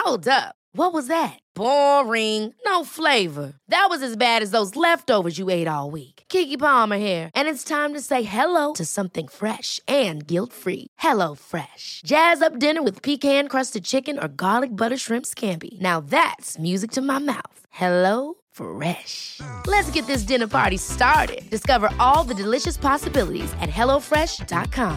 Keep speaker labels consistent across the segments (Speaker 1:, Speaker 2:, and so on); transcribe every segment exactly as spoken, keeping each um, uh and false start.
Speaker 1: Hold up. What was that? Boring. No flavor. That was as bad as those leftovers you ate all week. Keke Palmer here, and it's time to say hello to something fresh and guilt-free. Hello Fresh. Jazz up dinner with pecan-crusted chicken or garlic butter shrimp scampi. Now that's music to my mouth. Hello Fresh. Let's get this dinner party started. Discover all the delicious possibilities at hello fresh dot com.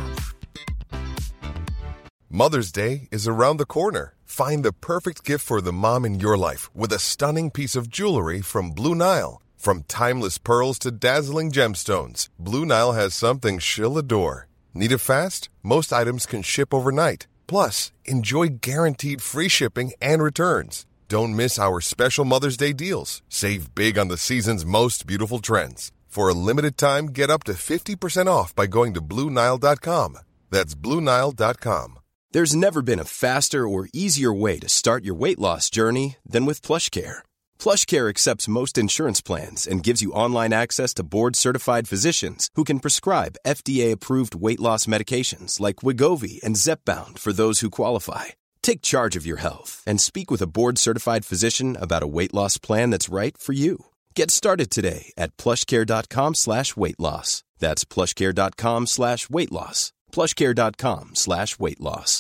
Speaker 2: Mother's Day is around the corner. Find the perfect gift for the mom in your life with a stunning piece of jewelry from Blue Nile. From timeless pearls to dazzling gemstones, Blue Nile has something she'll adore. Need it fast? Most items can ship overnight. Plus, enjoy guaranteed free shipping and returns. Don't miss our special Mother's Day deals. Save big on the season's most beautiful trends. For a limited time, get up to fifty percent off by going to blue nile dot com. That's blue nile dot com.
Speaker 3: There's never been a faster or easier way to start your weight loss journey than with PlushCare. PlushCare accepts most insurance plans and gives you online access to board-certified physicians who can prescribe F D A-approved weight loss medications like Wegovy and Zepbound for those who qualify. Take charge of your health and speak with a board-certified physician about a weight loss plan that's right for you. Get started today at plushcare.com slash weight loss. That's plushcare.com slash weight loss. plushcare.com slash weight loss.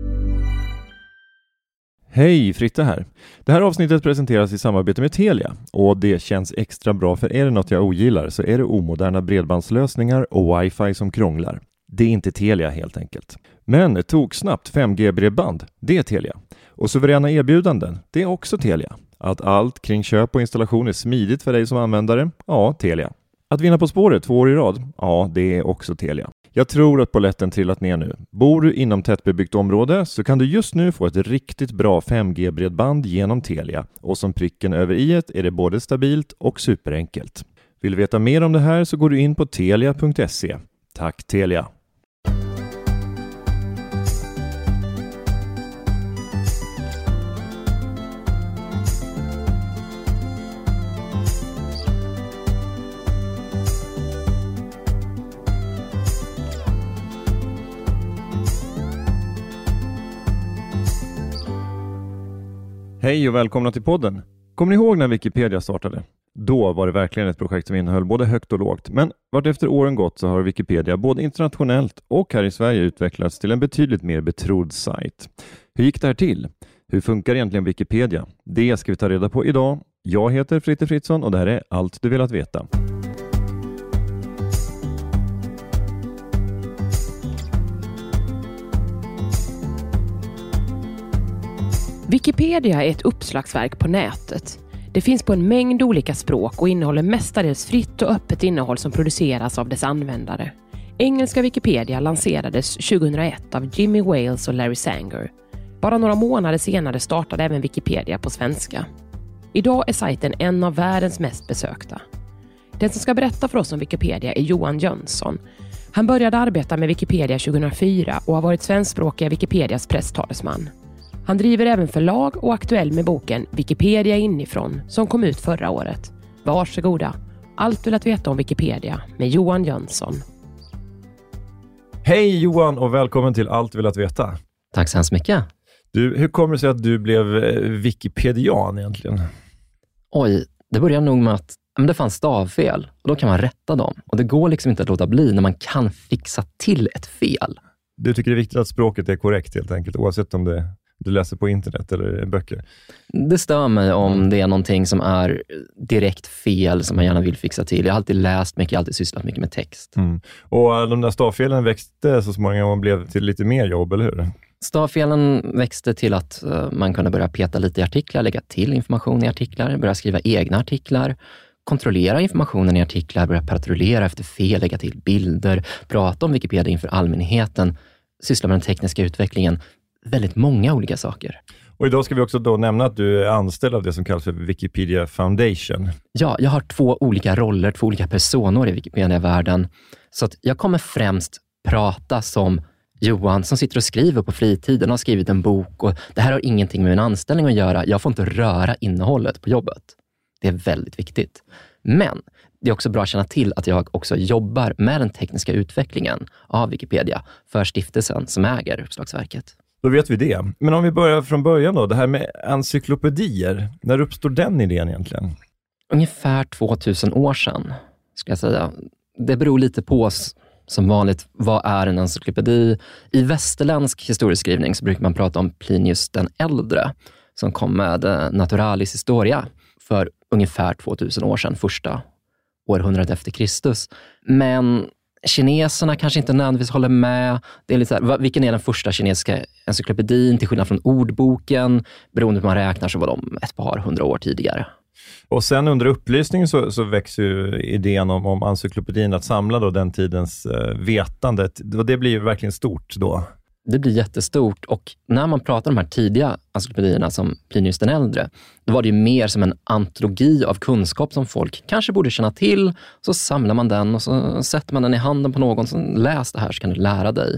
Speaker 4: Hej, Fritte här. Det här avsnittet presenteras i samarbete med Telia och det känns extra bra, för är det något jag ogillar så är det omoderna bredbandslösningar och wifi som krånglar. Det är inte Telia helt enkelt. Men tog snabbt fem G-bredband, det är Telia. Och suveräna erbjudanden, det är också Telia. Att allt kring köp och installation är smidigt för dig som användare, ja, Telia. Att vinna På spåret två år i rad, ja, det är också Telia. Jag tror att polletten trillat ner nu. Bor du inom tättbebyggt område så kan du just nu få ett riktigt bra fem G-bredband genom Telia. Och som pricken över i-et är det både stabilt och superenkelt. Vill du veta mer om det här så går du in på telia punkt se. Tack Telia! Hej och välkomna till podden. Kommer ni ihåg när Wikipedia startade? Då var det verkligen ett projekt som innehöll både högt och lågt. Men vart efter åren gått så har Wikipedia både internationellt och här i Sverige utvecklats till en betydligt mer betrodd sajt. Hur gick det här till? Hur funkar egentligen Wikipedia? Det ska vi ta reda på idag. Jag heter Fritte Fritzson och det här är Allt du velat veta.
Speaker 5: Wikipedia är ett uppslagsverk på nätet. Det finns på en mängd olika språk och innehåller mestadels fritt och öppet innehåll som produceras av dess användare. Engelska Wikipedia lanserades tjugohundraett av Jimmy Wales och Larry Sanger. Bara några månader senare startade även Wikipedia på svenska. Idag är sajten en av världens mest besökta. Den som ska berätta för oss om Wikipedia är Johan Jönsson. Han började arbeta med Wikipedia tjugohundrafyra och har varit svenskspråkiga Wikipedias presstalesman. Han driver även förlag och är aktuell med boken Wikipedia inifrån som kom ut förra året. Varsågoda. Allt vill att veta om Wikipedia med Johan Jönsson.
Speaker 4: Hej Johan och välkommen till Allt vill att veta.
Speaker 6: Tack så hemskt mycket.
Speaker 4: Du, hur kommer det sig att du blev Wikipedian egentligen?
Speaker 6: Oj, det började nog med att men det fanns stavfel och då kan man rätta dem. Och det går liksom inte att låta bli när man kan fixa till ett fel.
Speaker 4: Du tycker det är viktigt att språket är korrekt helt enkelt, oavsett om det du läser på internet eller böcker?
Speaker 6: Det stör mig om det är någonting som är direkt fel som man gärna vill fixa till. Jag har alltid läst mycket, jag har alltid sysslat mycket med text.
Speaker 4: Mm. Och de där stavfelen växte så småningom och blev till lite mer jobb, eller hur?
Speaker 6: Stavfelen växte till att man kunde börja peta lite i artiklar, lägga till information i artiklar, börja skriva egna artiklar, kontrollera informationen i artiklar, börja patrullera efter fel, lägga till bilder, prata om Wikipedia inför allmänheten, syssla med den tekniska utvecklingen. Väldigt många olika saker.
Speaker 4: Och idag ska vi också då nämna att du är anställd av det som kallas för Wikipedia Foundation.
Speaker 6: Ja, jag har två olika roller, två olika personer i Wikipedia-världen. Så att jag kommer främst prata som Johan som sitter och skriver på fritiden och har skrivit en bok. Och det här har ingenting med min anställning att göra. Jag får inte röra innehållet på jobbet. Det är väldigt viktigt. Men det är också bra att känna till att jag också jobbar med den tekniska utvecklingen av Wikipedia för stiftelsen som äger uppslagsverket.
Speaker 4: Då vet vi det. Men om vi börjar från början då, det här med encyklopedier. När uppstår den idén egentligen?
Speaker 6: Ungefär tvåtusen år sedan, ska jag säga. Det beror lite på, som vanligt, vad är en encyklopedi? I västerländsk historieskrivning så brukar man prata om Plinius den äldre, som kom med Naturalis Historia för ungefär tvåtusen år sedan, första århundradet efter Kristus. Men kineserna kanske inte nödvändigtvis håller med. Det är lite så här, vilken är den första kinesiska encyklopedin till skillnad från ordboken? Beroende på hur man räknar så var de ett par hundra år tidigare.
Speaker 4: Och sen under upplysningen så, så växer ju idén om, om encyklopedin att samla då den tidens eh, vetandet. Och det blir ju verkligen stort då.
Speaker 6: Det blir jättestort, och när man pratar om de här tidiga encyklopedierna som Plinius den äldre, då var det ju mer som en antologi av kunskap som folk kanske borde känna till. Så samlar man den och så sätter man den i handen på någon som läs det här så kan du lära dig.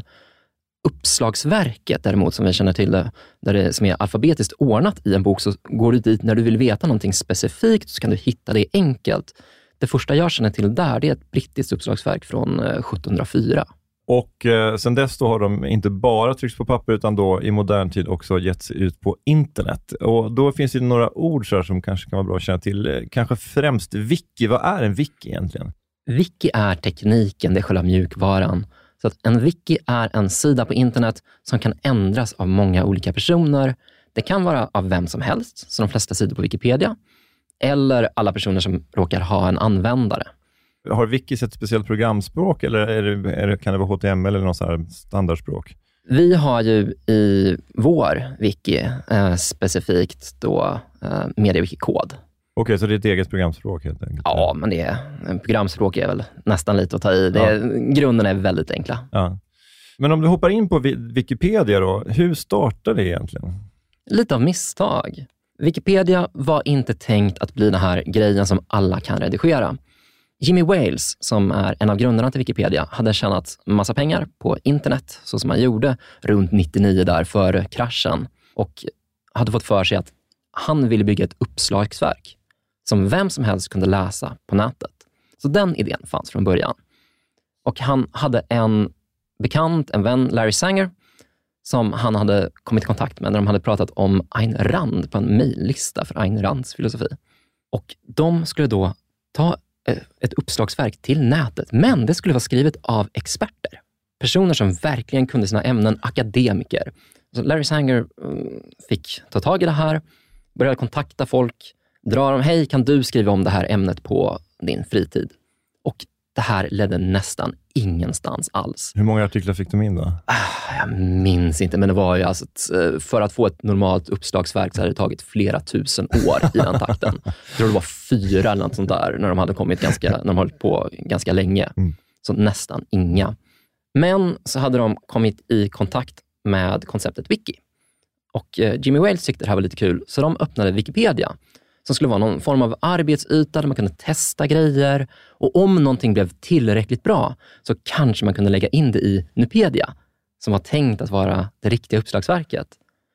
Speaker 6: Uppslagsverket däremot, som vi känner till det, där det som är alfabetiskt ordnat i en bok, så går du dit när du vill veta någonting specifikt så kan du hitta det enkelt. Det första jag känner till där, det är ett brittiskt uppslagsverk från sjuttonhundrafyra.
Speaker 4: Och eh, sen dess då har de inte bara tryckts på papper utan då i modern tid också getts ut på internet. Och då finns det några ord så här som kanske kan vara bra att känna till. Kanske främst wiki. Vad är en wiki egentligen?
Speaker 6: Wiki är tekniken, det är själva mjukvaran. Så att en wiki är en sida på internet som kan ändras av många olika personer. Det kan vara av vem som helst, som de flesta sidor på Wikipedia. Eller alla personer som råkar ha en användare.
Speaker 4: Har Wiki ett speciellt programspråk eller är det, är det, kan det vara H T M L eller något så här standardspråk?
Speaker 6: Vi har ju i vår wiki eh, specifikt då eh, MediaWiki-kod.
Speaker 4: Okej, okay, så det är ett eget programspråk helt enkelt?
Speaker 6: Ja, men det är, en programspråk är väl nästan lite att ta i. Det är, ja. Grunden är väldigt enkla.
Speaker 4: Ja. Men om du hoppar in på Wikipedia då, hur startar det egentligen?
Speaker 6: Lite av misstag. Wikipedia var inte tänkt att bli den här grejen som alla kan redigera. Jimmy Wales, som är en av grundarna till Wikipedia, hade tjänat massa pengar på internet, så som han gjorde runt nittionio där före kraschen, och hade fått för sig att han ville bygga ett uppslagsverk som vem som helst kunde läsa på nätet. Så den idén fanns från början. Och han hade en bekant, en vän, Larry Sanger, som han hade kommit i kontakt med när de hade pratat om Ayn Rand på en mejllista för Ayn Rands filosofi. Och de skulle då ta ett uppslagsverk till nätet, men det skulle vara skrivet av experter. Personer som verkligen kunde sina ämnen, akademiker. Så Larry Sanger fick ta tag i det här, började kontakta folk, dra dem, hej, kan du skriva om det här ämnet på din fritid? Och det här ledde nästan ingenstans alls.
Speaker 4: Hur många artiklar fick de in då?
Speaker 6: Jag minns inte, men det var ju alltså ett, för att få ett normalt uppslagsverk så hade det tagit flera tusen år i den takten. Jag tror det var fyra eller något sånt där när de hade kommit ganska, när de hållit på ganska länge. Mm. Så nästan inga. Men så hade de kommit i kontakt med konceptet Wiki. Och Jimmy Wales tyckte det här var lite kul, så de öppnade Wikipedia, som skulle vara någon form av arbetsyta där man kunde testa grejer. Och om någonting blev tillräckligt bra så kanske man kunde lägga in det i Nupedia, som var tänkt att vara det riktiga uppslagsverket.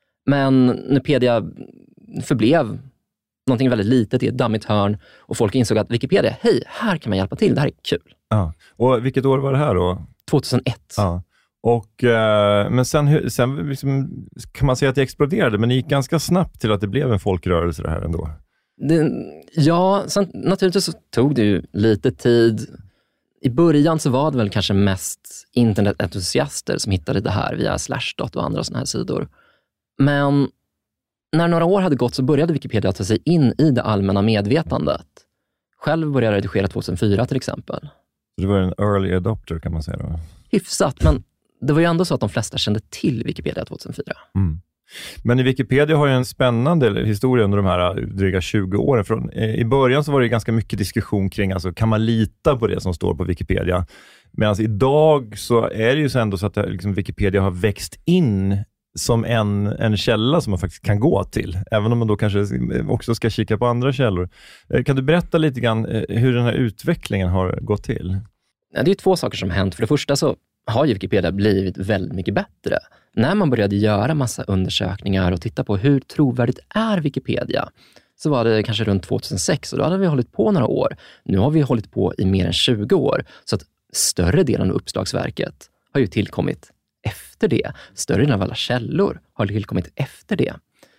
Speaker 6: Men Nupedia förblev någonting väldigt litet i ett dammigt hörn, och folk insåg att Wikipedia, hej, här kan man hjälpa till, det här är kul.
Speaker 4: Ja. Och vilket år var det här då?
Speaker 6: tjugohundraett.
Speaker 4: Ja. Och, eh, men sen, sen liksom, kan man säga att det exploderade, men det gick ganska snabbt till att det blev en folkrörelse det här ändå.
Speaker 6: Det, ja, sen, naturligtvis så tog det ju lite tid. I början så var det väl kanske mest internetentusiaster som hittade det här via Slashdot och andra såna här sidor. Men när några år hade gått så började Wikipedia ta sig in i det allmänna medvetandet. Själv började jag redigera tjugohundrafyra till exempel.
Speaker 4: Det var en early adopter kan man säga då?
Speaker 6: Hyfsat, men det var ju ändå så att de flesta kände till Wikipedia tjugohundrafyra.
Speaker 4: Mm. Men i Wikipedia har ju en spännande historia under de här dryga tjugo åren. Från, i början så var det ganska mycket diskussion kring, alltså, kan man lita på det som står på Wikipedia? Medan idag så är det ju så ändå så att det, liksom, Wikipedia har växt in som en, en källa som man faktiskt kan gå till. Även om man då kanske också ska kika på andra källor. Kan du berätta lite grann hur den här utvecklingen har gått till?
Speaker 6: Ja, det är ju två saker som har hänt. För det första så har ju Wikipedia blivit väldigt mycket bättre. När man började göra massa undersökningar och titta på hur trovärdigt är Wikipedia, så var det kanske runt tjugohundrasex, och då hade vi hållit på några år. Nu har vi hållit på i mer än tjugo år, så att större delen av uppslagsverket har ju tillkommit efter efter det. Större delen av alla källor har tillkommit efter det.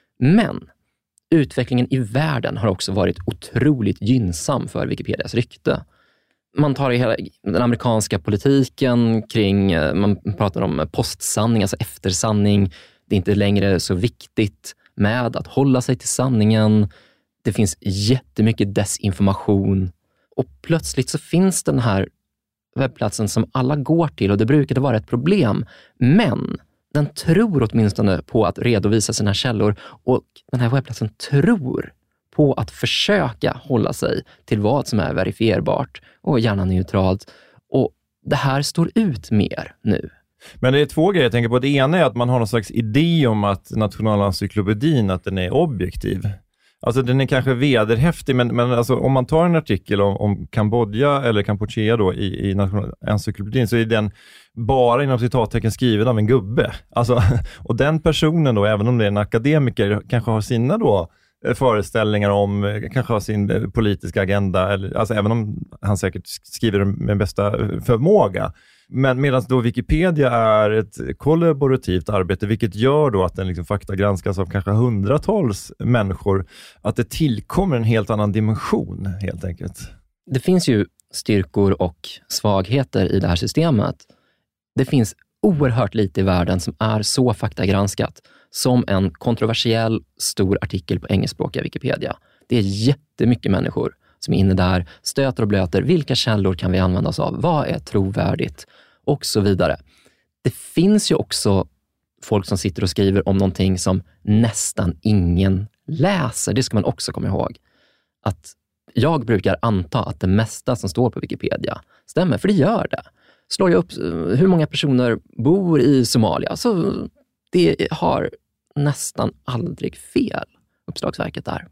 Speaker 6: Men utvecklingen i världen har också varit otroligt gynnsam för Wikipedias rykte. Man tar i hela den amerikanska politiken kring, man pratar om postsanning, alltså eftersanning. Det är inte längre så viktigt med att hålla sig till sanningen. Det finns jättemycket desinformation. Och plötsligt så finns den här webbplatsen som alla går till och det brukade vara ett problem. Men den tror åtminstone på att redovisa sina källor och den här webbplatsen tror på att försöka hålla sig till vad som är verifierbart och gärna neutralt. Och det här står ut mer nu.
Speaker 4: Men det är två grejer jag tänker på. Det ena är att man har någon slags idé om att Nationalencyklopedin, att den är objektiv. Alltså den är kanske vederhäftig, men, men alltså, om man tar en artikel om, om Kambodja eller Kampuchea då i, i Nationalencyklopedin så är den bara inom citattecken skriven av en gubbe. Alltså, och den personen då, även om det är en akademiker, kanske har sina då föreställningar om, kanske har sin politiska agenda, eller, alltså även om han säkert skriver med bästa förmåga. Men medan då Wikipedia är ett kollaborativt arbete, vilket gör då att den liksom fakta granskas av kanske hundratals människor, att det tillkommer en helt annan dimension helt enkelt.
Speaker 6: Det finns ju styrkor och svagheter i det här systemet. Det finns oerhört lite i världen som är så faktagranskat som en kontroversiell stor artikel på engelskspråkiga Wikipedia. Det är jättemycket människor som är inne där, stöter och blöter. Vilka källor kan vi använda oss av? Vad är trovärdigt? Och så vidare. Det finns ju också folk som sitter och skriver om någonting som nästan ingen läser. Det ska man också komma ihåg. Att jag brukar anta att det mesta som står på Wikipedia stämmer, för det gör det. Slår jag upp hur många personer bor i Somalia, så det har nästan aldrig fel, Uppslagsverket där.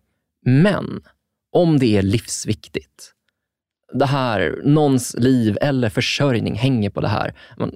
Speaker 6: Men om det är livsviktigt, det här, någons liv eller försörjning hänger på det här. Man,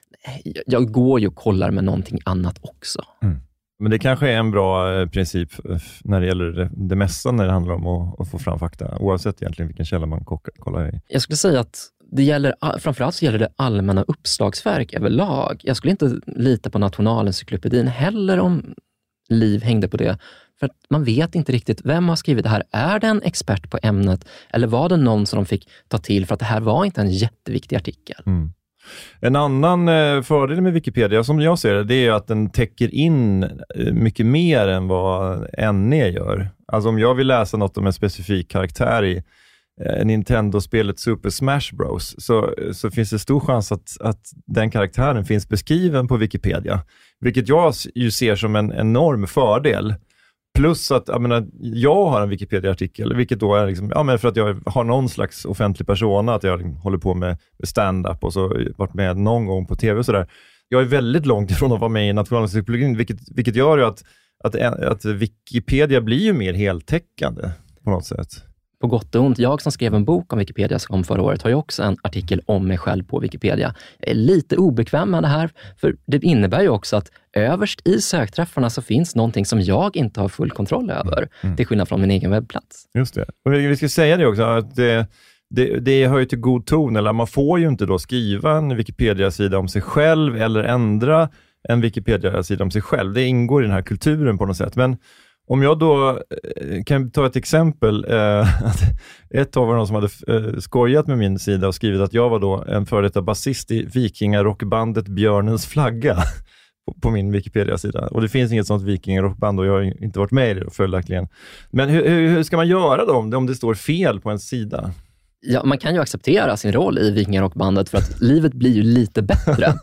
Speaker 6: jag går ju och kollar med någonting annat också.
Speaker 4: Mm. Men det kanske är en bra princip när det gäller det, det mesta när det handlar om att, att få fram fakta, oavsett egentligen vilken källa man kollar i.
Speaker 6: Jag skulle säga att det gäller, framförallt så gäller det allmänna uppslagsverk överlag. Jag skulle inte lita på Nationalencyklopedin heller om liv hängde på det. För att man vet inte riktigt vem har skrivit det här. Är det en expert på ämnet eller var det någon som de fick ta till för att det här var inte en jätteviktig artikel?
Speaker 4: Mm. En annan eh, fördel med Wikipedia som jag ser det, det är att den täcker in eh, mycket mer än vad N E gör. Alltså om jag vill läsa något om en specifik karaktär i eh, Nintendo-spelet Super Smash Bros. Så, så finns det stor chans att, att den karaktären finns beskriven på Wikipedia. Vilket jag ju ser som en enorm fördel. Plus att jag, menar, jag har en Wikipedia-artikel, vilket då är liksom, ja, men för att jag har någon slags offentlig persona, att jag liksom håller på med stand-up och så varit med någon gång på tv och sådär. Jag är väldigt långt ifrån att vara med i Nationalencyklopedin, vilket, vilket gör ju att, att, att Wikipedia blir ju mer heltäckande på något sätt.
Speaker 6: På gott och ont. Jag som skrev en bok om Wikipedia som kom förra året har ju också en artikel om mig själv på Wikipedia. Jag är lite obekväm med det här, för det innebär ju också att överst i sökträffarna så finns någonting som jag inte har full kontroll över, mm. till skillnad från min egen webbplats.
Speaker 4: Just det. Och vi ska säga det också, att det, det, det hör ju till god ton, eller man får ju inte då skriva en Wikipedia-sida om sig själv eller ändra en Wikipedia-sida om sig själv. Det ingår i den här kulturen på något sätt. Men om jag då kan ta ett exempel, eh, att ett av dem som hade eh, skojat med min sida och skrivit att jag var då en före detta basist i vikingarockbandet Björnens flagga på, på min Wikipedia-sida. Och det finns inget sånt vikingarockband och jag har inte varit med i det följaktligen. Men hur, hur ska man göra då om det, om det står fel på en sida?
Speaker 6: Ja, man kan ju acceptera sin roll i vikingarockbandet för att livet blir ju lite bättre.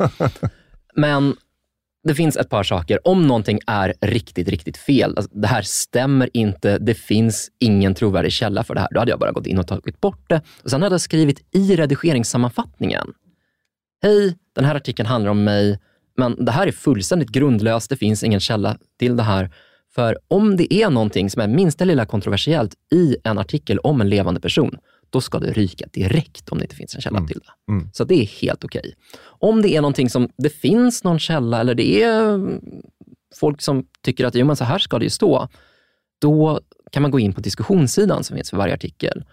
Speaker 6: Men det finns ett par saker. Om någonting är riktigt, riktigt fel, alltså, det här stämmer inte, det finns ingen trovärdig källa för det här, då hade jag bara gått in och tagit bort det. Och sen hade jag skrivit i redigeringssammanfattningen: hej, den här artikeln handlar om mig, men det här är fullständigt grundlöst, det finns ingen källa till det här. För om det är någonting som är minsta lilla kontroversiellt i en artikel om en levande person, då ska det ryka direkt om det inte finns en källa
Speaker 4: mm.
Speaker 6: till det.
Speaker 4: Mm.
Speaker 6: Så det är helt okej. Om det är någonting som det finns någon källa, eller det är folk som tycker att jo, men så här ska det ju stå, då kan man gå in på diskussionssidan som finns för varje artikel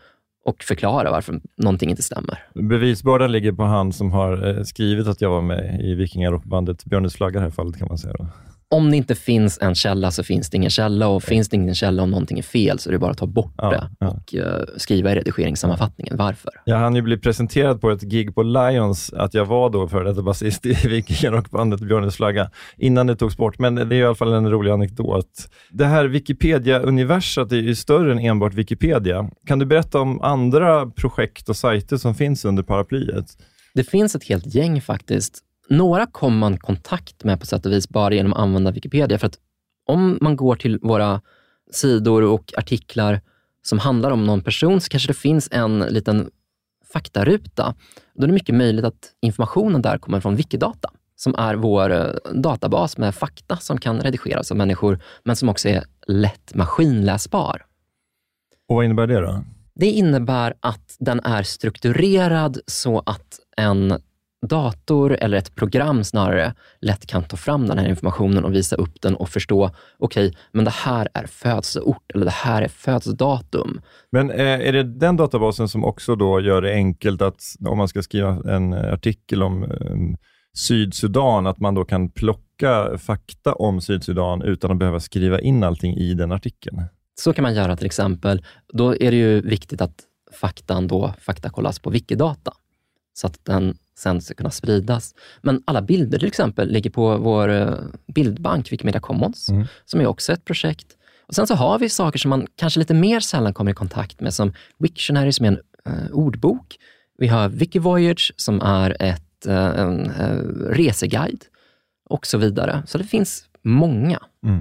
Speaker 6: och förklara varför någonting inte stämmer.
Speaker 4: Bevisbördan ligger på han som har skrivit att jag var med i Vikingarockbandet Björnes flagga i det här fallet, kan man säga då.
Speaker 6: Om det inte finns en källa så finns det ingen källa, och finns det ingen källa om någonting är fel så är det bara att ta bort
Speaker 4: ja,
Speaker 6: det
Speaker 4: ja.
Speaker 6: och uh, skriva i redigeringssammanfattningen varför.
Speaker 4: Jag hann ju bli presenterad på ett gig på Lions att jag var då för detta basist i Vikingarockbandet Björnes flagga innan det togs bort, men det är i alla fall en rolig anekdot. Det här Wikipedia-universat är ju större än enbart Wikipedia. Kan du berätta om andra projekt och sajter som finns under paraplyet?
Speaker 6: Det finns ett helt gäng faktiskt. Några kommer man kontakt med på sätt och vis bara genom att använda Wikipedia. För att om man går till våra sidor och artiklar som handlar om någon person så kanske det finns en liten faktaruta. Då är det mycket möjligt att informationen där kommer från Wikidata, som är vår databas med fakta som kan redigeras av människor men som också är lätt maskinläsbar.
Speaker 4: Och vad innebär det då?
Speaker 6: Det innebär att den är strukturerad så att en dator eller ett program snarare lätt kan ta fram den här informationen och visa upp den och förstå, okej, okay, men det här är födelseort eller det här är födelsedatum.
Speaker 4: Men är det den databasen som också då gör det enkelt att om man ska skriva en artikel om um, Sydsudan, att man då kan plocka fakta om Sydsudan utan att behöva skriva in allting i den artikeln?
Speaker 6: Så kan man göra till exempel. Då är det ju viktigt att faktan då faktakollas på Wikidata så att den sen ska kunna spridas. Men alla bilder till exempel ligger på vår bildbank Wikimedia Commons, mm. som är också ett projekt. Och sen så har vi saker som man kanske lite mer sällan kommer i kontakt med, som Wiktionary som är en uh, ordbok. Vi har Wikivoyage som är ett, uh, en uh, reseguide och så vidare. Så det finns många.
Speaker 4: Mm.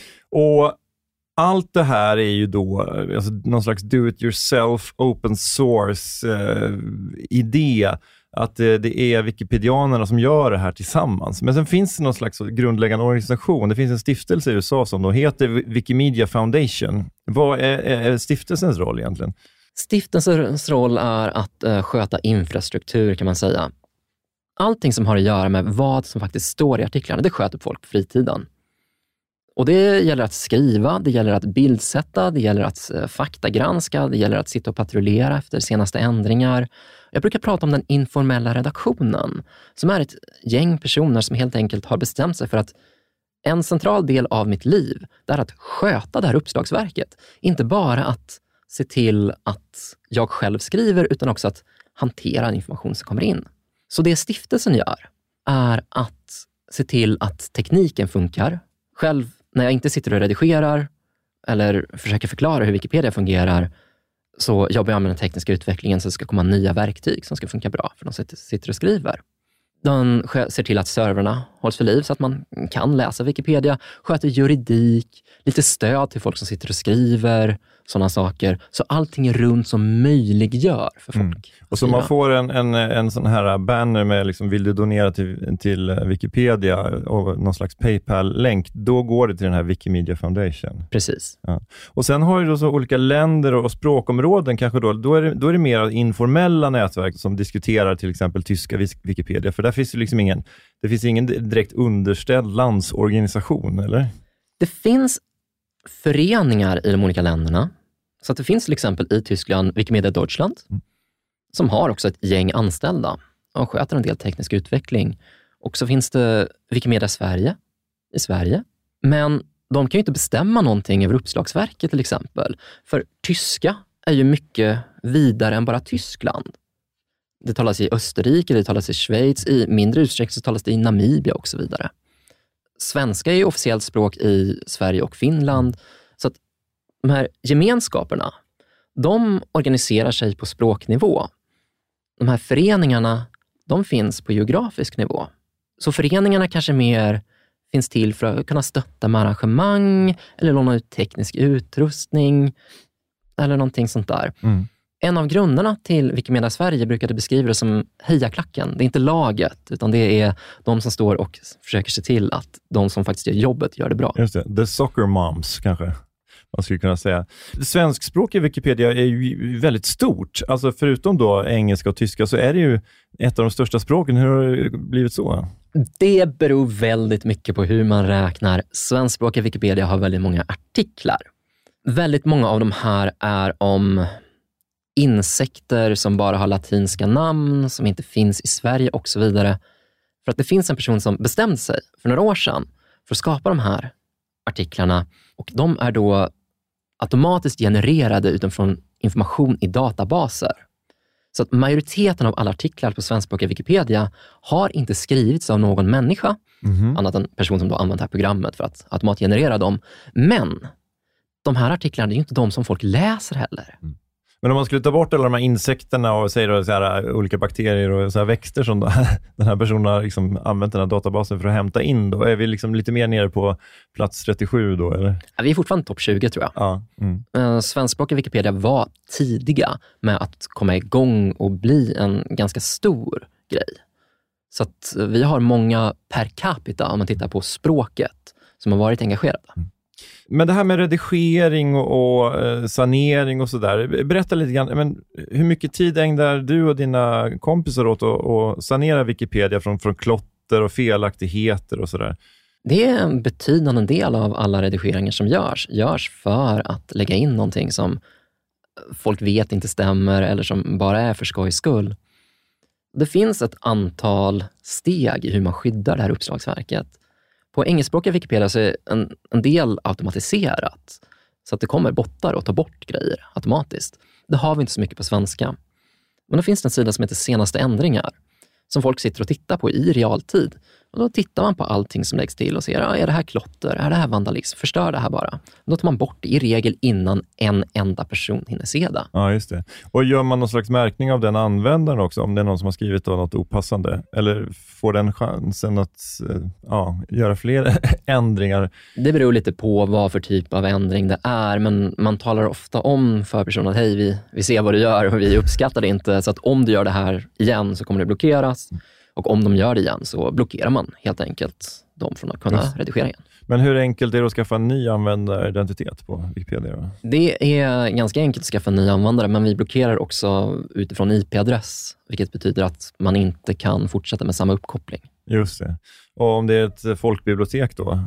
Speaker 4: Och allt det här är ju då alltså, någon slags do-it-yourself open source uh, idé, att det, det är wikipedianerna som gör det här tillsammans. Men sen finns det någon slags grundläggande organisation. Det finns en stiftelse i U S A som då heter Wikimedia Foundation. Vad är, är stiftelsens roll egentligen?
Speaker 6: Stiftelsens roll är att uh, sköta infrastruktur, kan man säga. Allting som har att göra med vad som faktiskt står i artiklarna, det sköter folk på fritiden. Och det gäller att skriva, det gäller att bildsätta, det gäller att uh, faktagranska, det gäller att sitta och patrullera efter senaste ändringar. Jag brukar prata om den informella redaktionen, som är ett gäng personer som helt enkelt har bestämt sig för att en central del av mitt liv är att sköta det här uppslagsverket. Inte bara att se till att jag själv skriver, utan också att hantera information som kommer in. Så det stiftelsen gör är att se till att tekniken funkar. Själv, när jag inte sitter och redigerar eller försöker förklara hur Wikipedia fungerar, så jobbar jag med den tekniska utvecklingen så det ska komma nya verktyg som ska funka bra för de som sitter och skriver. Den ser till att serverna hålls för liv så att man kan läsa Wikipedia, sköter juridik, lite stöd till folk som sitter och skriver, sådana saker. Så allting runt som möjliggör för folk. Mm.
Speaker 4: Och så man får en, en, en sån här banner med liksom, vill du donera till, till Wikipedia och någon slags PayPal-länk, då går det till den här Wikimedia Foundation.
Speaker 6: Precis.
Speaker 4: Ja. Och sen har ju då så olika länder och språkområden kanske då, då är det, då är det mer informella nätverk som diskuterar till exempel tyska Wikipedia, för där finns det liksom ingen, det finns ingen direkt underställd landsorganisation, eller?
Speaker 6: Det finns föreningar i de olika länderna. Så att det finns till exempel i Tyskland Wikimedia Deutschland, mm. som har också ett gäng anställda och sköter en del teknisk utveckling. Och så finns det Wikimedia Sverige i Sverige. Men de kan ju inte bestämma någonting över uppslagsverket till exempel. För tyska är ju mycket vidare än bara Tyskland. Det talas i Österrike, det talas i Schweiz, i mindre utsträckning så talas det i Namibia och så vidare. Svenska är ju officiellt språk i Sverige och Finland. Så att de här gemenskaperna, de organiserar sig på språknivå. De här föreningarna, de finns på geografisk nivå. Så föreningarna kanske mer finns till för att kunna stötta med arrangemang eller låna ut teknisk utrustning eller någonting sånt där. Mm. En av grunderna till Wikimedia Sverige brukade beskriva det som hejaklacken. Det är inte laget, utan det är de som står och försöker se till att de som faktiskt gör jobbet gör det bra.
Speaker 4: Just det, the soccer moms kanske man skulle kunna säga. Svenskspråk i Wikipedia är ju väldigt stort. Alltså förutom då engelska och tyska så är det ju ett av de största språken. Hur har det blivit så?
Speaker 6: Det beror väldigt mycket på hur man räknar. Svenskspråk i Wikipedia har väldigt många artiklar. Väldigt många av de här är om insekter som bara har latinska namn, som inte finns i Sverige och så vidare. För att det finns en person som bestämde sig för några år sedan för att skapa de här artiklarna. Och de är då automatiskt genererade utifrån information i databaser. Så att majoriteten av alla artiklar på svenskspråkiga Wikipedia har inte skrivits av någon människa, mm-hmm. annat än person som då använt det här programmet för att automatgenerera dem. Men de här artiklarna är ju inte de som folk läser heller. Mm.
Speaker 4: Men om man skulle ta bort alla de här insekterna och säger då så här, olika bakterier och så här växter som då, den här personen har liksom använt den här databasen för att hämta in, då är vi liksom lite mer nere på plats trettiosju då, eller?
Speaker 6: Ja, vi är fortfarande topp tjugo, tror jag.
Speaker 4: Ja. Mm.
Speaker 6: Uh, Svenskspråkiga Wikipedia var tidiga med att komma igång och bli en ganska stor grej. Så att vi har många per capita, om man tittar på språket, som har varit engagerade.
Speaker 4: Mm. Men det här med redigering och, och sanering och sådär. Berätta lite grann, men hur mycket tid ägnar du och dina kompisar åt att, att sanera Wikipedia från, från klotter och felaktigheter och sådär?
Speaker 6: Det är en betydande del av alla redigeringar som görs. Görs för att lägga in någonting som folk vet inte stämmer eller som bara är för skojs skull. Det finns ett antal steg i hur man skyddar det här uppslagsverket. På engelskspråkiga Wikipedia så är en, en del automatiserat. Så att det kommer bottar och tar bort grejer automatiskt. Det har vi inte så mycket på svenska. Men då finns det en sida som heter senaste ändringar. Som folk sitter och tittar på i realtid. Och då tittar man på allting som läggs till och ser, ah, är det här klotter? Är det här vandalism? Förstör det här bara. Och då tar man bort det i regel innan en enda person hinner se det.
Speaker 4: Ja, just det. Och gör man någon slags märkning av den användaren också? Om det är någon som har skrivit något opassande? Eller får den chansen att ja, göra fler ändringar?
Speaker 6: Det beror lite på vad för typ av ändring det är. Men man talar ofta om för personen att hej, vi, vi ser vad du gör och vi uppskattar det inte. Så att om du gör det här igen så kommer det blockeras. Och om de gör det igen så blockerar man helt enkelt dem från att kunna yes. redigera igen.
Speaker 4: Men hur enkelt är det att skaffa en ny användaridentitet på Wikipedia då?
Speaker 6: Det är ganska enkelt att skaffa en ny användare, men vi blockerar också utifrån I P-adress. Vilket betyder att man inte kan fortsätta med samma uppkoppling.
Speaker 4: Just det. Och om det är ett folkbibliotek då?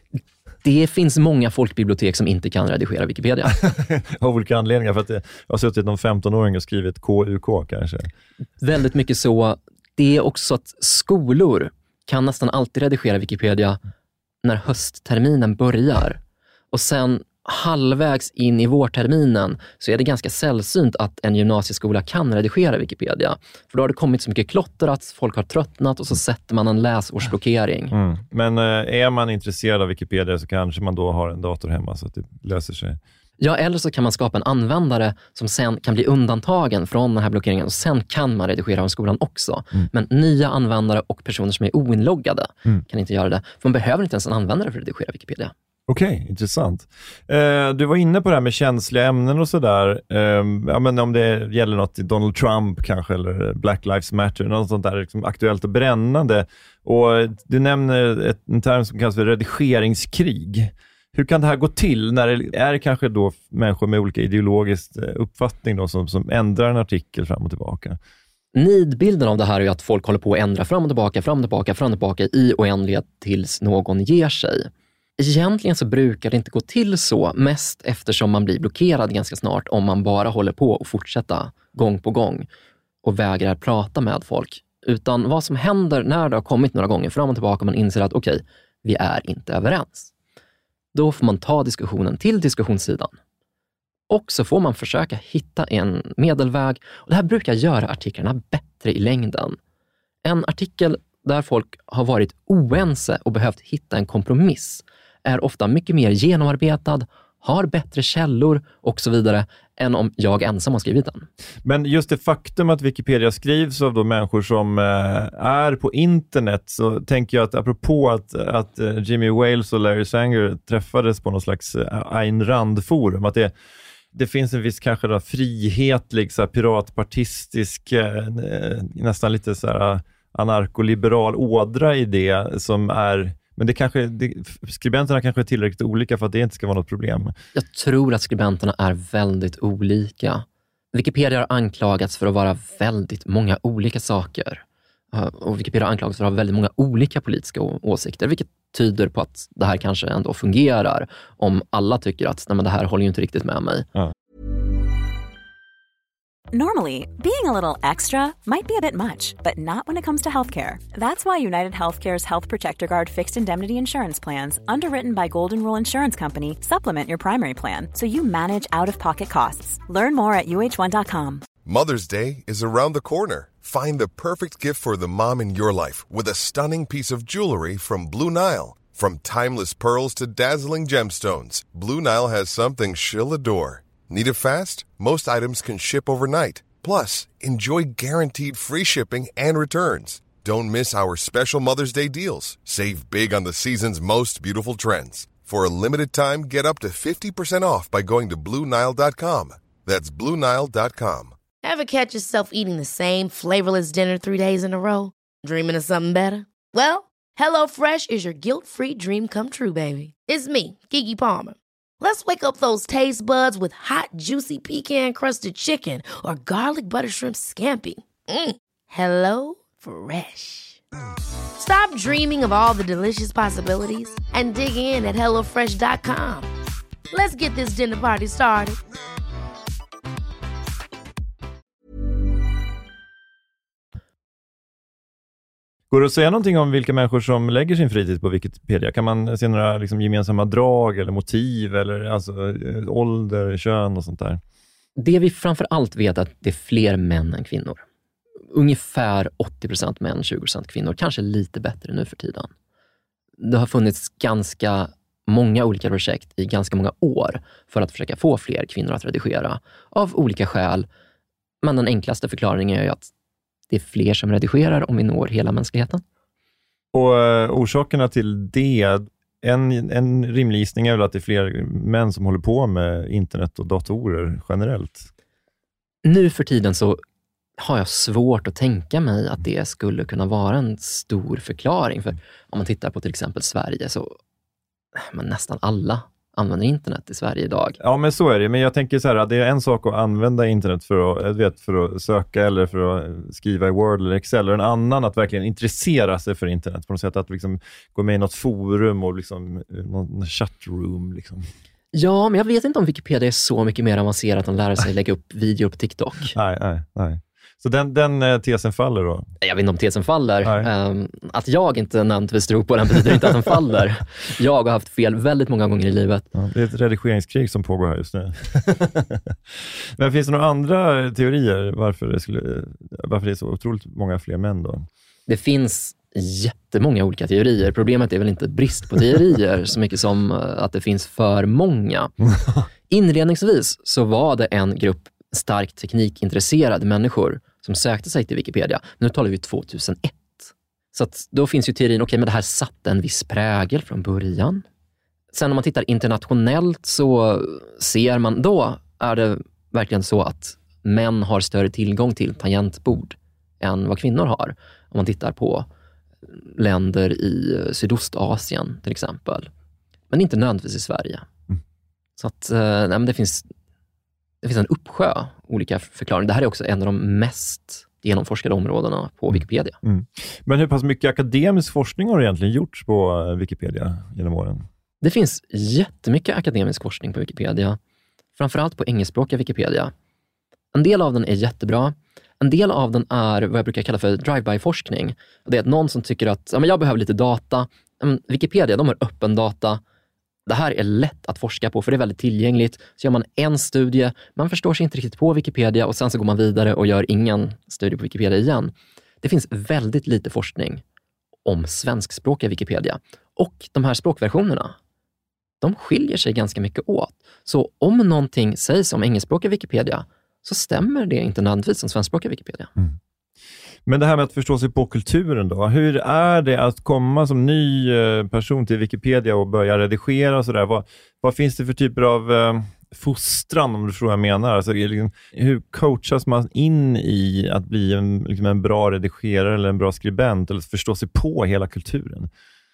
Speaker 6: Det finns många folkbibliotek som inte kan redigera Wikipedia.
Speaker 4: Av olika anledningar, för att det har suttit någon femton-åring och skrivit K U K kanske.
Speaker 6: Väldigt mycket så. Det är också att skolor kan nästan alltid redigera Wikipedia när höstterminen börjar. Och sen halvvägs in i vårterminen så är det ganska sällsynt att en gymnasieskola kan redigera Wikipedia. För då har det kommit så mycket klotter att folk har tröttnat och så sätter man en läsårsblockering. Mm.
Speaker 4: Men är man intresserad av Wikipedia så kanske man då har en dator hemma så att det löser sig.
Speaker 6: Ja, eller så kan man skapa en användare som sen kan bli undantagen från den här blockeringen och sen kan man redigera av skolan också. Mm. Men nya användare och personer som är oinloggade mm. kan inte göra det. För man behöver inte ens en användare för att redigera Wikipedia.
Speaker 4: Okej, okay, intressant. Eh, du var inne på det här med känsliga ämnen och sådär. Eh, ja, men om det gäller något i Donald Trump kanske eller Black Lives Matter, något sånt där liksom aktuellt och brännande. Och du nämner ett, en term som kallas för redigeringskrig. Hur kan det här gå till när det är kanske då människor med olika ideologisk uppfattning då, som, som ändrar en artikel fram och tillbaka?
Speaker 6: Nidbilden av det här är ju att folk håller på att ändra fram och tillbaka, fram och tillbaka, fram och tillbaka i oändlighet tills någon ger sig. Egentligen så brukar det inte gå till så, mest eftersom man blir blockerad ganska snart om man bara håller på och fortsätta gång på gång och vägrar prata med folk. Utan vad som händer när det har kommit några gånger fram och tillbaka, man inser att okej, okay, vi är inte överens. Då får man ta diskussionen till diskussionssidan. Och så får man försöka hitta en medelväg. Och det här brukar göra artiklarna bättre i längden. En artikel där folk har varit oense och behövt hitta en kompromiss är ofta mycket mer genomarbetad, har bättre källor och så vidare än om jag ensam har skrivit den.
Speaker 4: Men just det faktum att Wikipedia skrivs av då människor som eh, är på internet, så tänker jag att apropå att, att eh, Jimmy Wales och Larry Sanger träffades på någon slags eh, Ayn Rand-forum, att det, det finns en viss kanske då frihetlig, så här, piratpartistisk, eh, nästan lite så här anarkoliberal ådra i det som är. Men det kanske, det, skribenterna kanske är tillräckligt olika för att det inte ska vara något problem.
Speaker 6: Jag tror att skribenterna är väldigt olika. Wikipedia har anklagats för att vara väldigt många olika saker. Och Wikipedia har anklagats för att ha väldigt många olika politiska å- åsikter. Vilket tyder på att det här kanske ändå fungerar. Om alla tycker att nej, men det här håller ju inte riktigt med mig. Ja.
Speaker 7: Normally, being a little extra might be a bit much, but not when it comes to healthcare. That's why United Healthcare's Health Protector Guard fixed indemnity insurance plans, underwritten by Golden Rule Insurance Company, supplement your primary plan so you manage out-of-pocket costs. Learn more at U H one dot com.
Speaker 2: Mother's Day is around the corner. Find the perfect gift for the mom in your life with a stunning piece of jewelry from Blue Nile. From timeless pearls to dazzling gemstones, Blue Nile has something she'll adore. Need it fast? Most items can ship overnight. Plus, enjoy guaranteed free shipping and returns. Don't miss our special Mother's Day deals. Save big on the season's most beautiful trends. For a limited time, get up to fifty percent off by going to Blue Nile dot com. That's Blue Nile dot com.
Speaker 1: Ever catch yourself eating the same flavorless dinner three days in a row? Dreaming of something better? Well, HelloFresh is your guilt-free dream come true, baby. It's me, Keke Palmer. Let's wake up those taste buds with hot, juicy pecan-crusted chicken or garlic butter shrimp scampi. Mm. Hello Fresh. Stop dreaming of all the delicious possibilities and dig in at hello fresh dot com. Let's get this dinner party started.
Speaker 4: Går det att säga någonting om vilka människor som lägger sin fritid på Wikipedia? Kan man se några liksom gemensamma drag eller motiv eller alltså, ålder, kön och sånt där?
Speaker 6: Det vi framför allt vet är att det är fler män än kvinnor. Ungefär åttio procent män, tjugo procent kvinnor. Kanske lite bättre nu för tiden. Det har funnits ganska många olika projekt i ganska många år för att försöka få fler kvinnor att redigera. Av olika skäl. Men den enklaste förklaringen är ju att det är fler som redigerar om vi når hela mänskligheten.
Speaker 4: Och eh, orsakerna till det, en, en rimlig gissning är väl att det är fler män som håller på med internet och datorer generellt.
Speaker 6: Nu för tiden så har jag svårt att tänka mig att det skulle kunna vara en stor förklaring. För om man tittar på till exempel Sverige så men nästan alla använder internet i Sverige idag.
Speaker 4: Ja, men så är det. Men jag tänker så här att det är en sak att använda internet för att, jag vet, för att söka eller för att skriva i Word eller Excel. Och en annan att verkligen intressera sig för internet på något sätt. Att liksom gå med i något forum och liksom någon chatroom liksom.
Speaker 6: Ja, men jag vet inte om Wikipedia är så mycket mer avancerat än att lära sig lägga upp video på TikTok.
Speaker 4: Nej, nej, nej. Så den, den tesen faller då?
Speaker 6: Jag vet inte om tesen faller. Um, att jag inte nödvändigtvis tror på den betyder inte att den faller. Jag har haft fel väldigt många gånger i livet.
Speaker 4: Ja, det är ett redigeringskrig som pågår här just nu. Men finns det några andra teorier varför det, skulle, varför det är så otroligt många fler män då?
Speaker 6: Det finns jättemånga olika teorier. Problemet är väl inte brist på teorier så mycket som att det finns för många. Inledningsvis så var det en grupp starkt teknikintresserade människor som sökte sig till Wikipedia. Nu talar vi tjugohundraett. Så att då finns ju teorin, okej, okay, men det här satte en viss prägel från början. Sen om man tittar internationellt så ser man, då är det verkligen så att män har större tillgång till tangentbord än vad kvinnor har. Om man tittar på länder i Sydostasien till exempel. Men inte nödvändigtvis i Sverige. Mm. Så att nej, men det finns Det finns en uppsjö olika förklaringar. Det här är också en av de mest genomforskade områdena på Wikipedia.
Speaker 4: Mm. Men hur pass mycket akademisk forskning har egentligen gjorts på Wikipedia genom åren?
Speaker 6: Det finns jättemycket akademisk forskning på Wikipedia. Framförallt på engelskspråkiga Wikipedia. En del av den är jättebra. En del av den är vad jag brukar kalla för drive-by-forskning. Det är att någon som tycker att ja, men jag behöver lite data. Wikipedia, de har öppen data. Det här är lätt att forska på för det är väldigt tillgängligt. Så gör man en studie, man förstår sig inte riktigt på Wikipedia och sen så går man vidare och gör ingen studie på Wikipedia igen. Det finns väldigt lite forskning om svenskspråkiga Wikipedia. Och de här språkversionerna, de skiljer sig ganska mycket åt. Så om någonting sägs om engelskspråkiga Wikipedia så stämmer det inte nödvändigtvis som svenskspråkiga Wikipedia.
Speaker 4: Mm. Men det här med att förstå sig på kulturen då. Hur är det att komma som ny person till Wikipedia och börja redigera och sådär? Vad, vad finns det för typer av eh, fostran, om du tror vad jag menar? Alltså, liksom, hur coachas man in i att bli en, liksom en bra redigerare eller en bra skribent eller förstå sig på hela kulturen?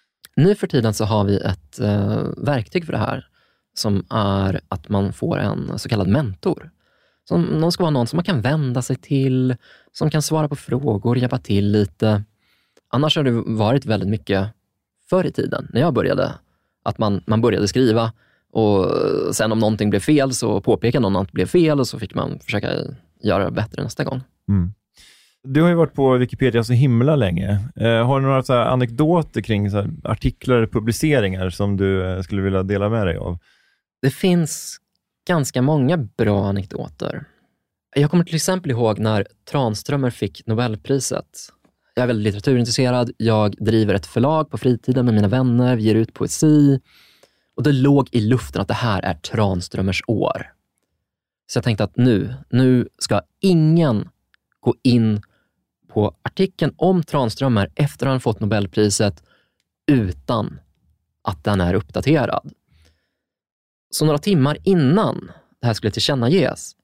Speaker 6: Nu för tiden så har vi ett eh, verktyg för det här som är att man får en så kallad mentor. Som, någon ska vara någon som man kan vända sig till, som kan svara på frågor, hjälpa till lite. Annars har det varit väldigt mycket förr i tiden, när jag började, att man, man började skriva och sen om någonting blev fel så påpekade någon att det blev fel och så fick man försöka göra det bättre nästa gång.
Speaker 4: Mm. Du har ju varit på Wikipedia så himla länge. Eh, har du några så här anekdoter kring så här artiklar och publiceringar som du eh, skulle vilja dela med dig av?
Speaker 6: Det finns ganska många bra anekdoter. Jag kommer till exempel ihåg när Tranströmer fick Nobelpriset. Jag är väldigt litteraturintresserad. Jag driver ett förlag på fritiden med mina vänner. Vi ger ut poesi. Och det låg i luften att det här är Tranströmers år. Så jag tänkte att nu, nu ska ingen gå in på artikeln om Tranströmer efter att han fått Nobelpriset utan att den är uppdaterad. Så några timmar innan det här skulle tillkännages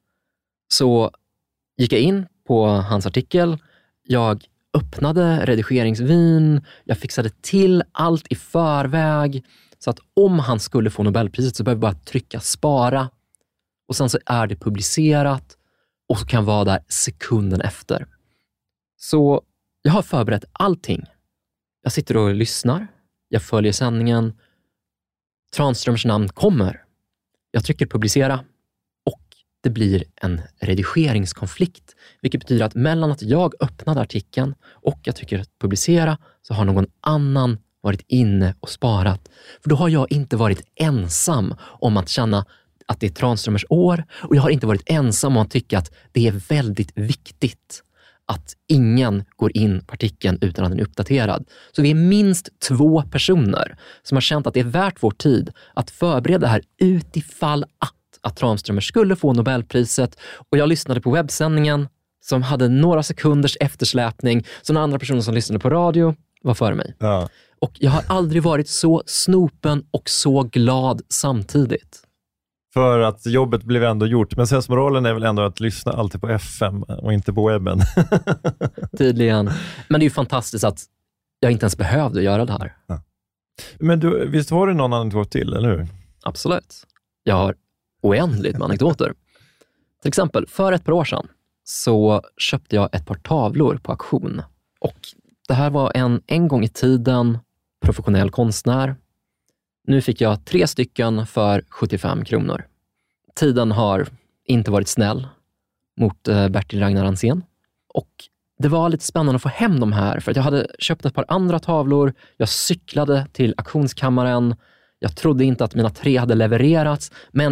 Speaker 6: så gick jag in på hans artikel. Jag öppnade redigeringsvin. Jag fixade till allt i förväg. Så att om han skulle få Nobelpriset så behöver jag bara trycka spara. Och sen så är det publicerat. Och så kan vara där sekunden efter. Så jag har förberett allting. Jag sitter och lyssnar. Jag följer sändningen. Tranströmers namn kommer. Jag trycker publicera. Och det blir en redigeringskonflikt. Vilket betyder att mellan att jag öppnade artikeln och jag trycker publicera så har någon annan varit inne och sparat. För då har jag inte varit ensam om att känna att det är Tranströmers år. Och jag har inte varit ensam om att tycka att det är väldigt viktigt att ingen går in på artikeln utan att den är uppdaterad. Så vi är minst två personer som har känt att det är värt vår tid att förbereda det här utifall att, att Tranströmer skulle få Nobelpriset. Och jag lyssnade på webbsändningen som hade några sekunders eftersläpning. Så den andra personen som lyssnade på radio var före mig.
Speaker 4: Ja.
Speaker 6: Och jag har aldrig varit så snopen och så glad samtidigt.
Speaker 4: För att jobbet blev ändå gjort. Men sensmoralen är väl ändå att lyssna alltid på F M och inte på webben.
Speaker 6: Tydligen. Men det är ju fantastiskt att jag inte ens behövde göra det här.
Speaker 4: Ja. Men du, visst har du någon anekdot till, eller hur?
Speaker 6: Absolut. Jag har oändligt med anekdoter. Till exempel, för ett par år sedan så köpte jag ett par tavlor på auktion. Och det här var en en gång i tiden professionell konstnär. Nu fick jag tre stycken för sjuttiofem kronor. Tiden har inte varit snäll mot eh, Bertil Ragnar Ansén. Och det var lite spännande att få hem de här. För att jag hade köpt ett par andra tavlor. Jag cyklade till auktionskammaren. Jag trodde inte att mina tre hade levererats. Men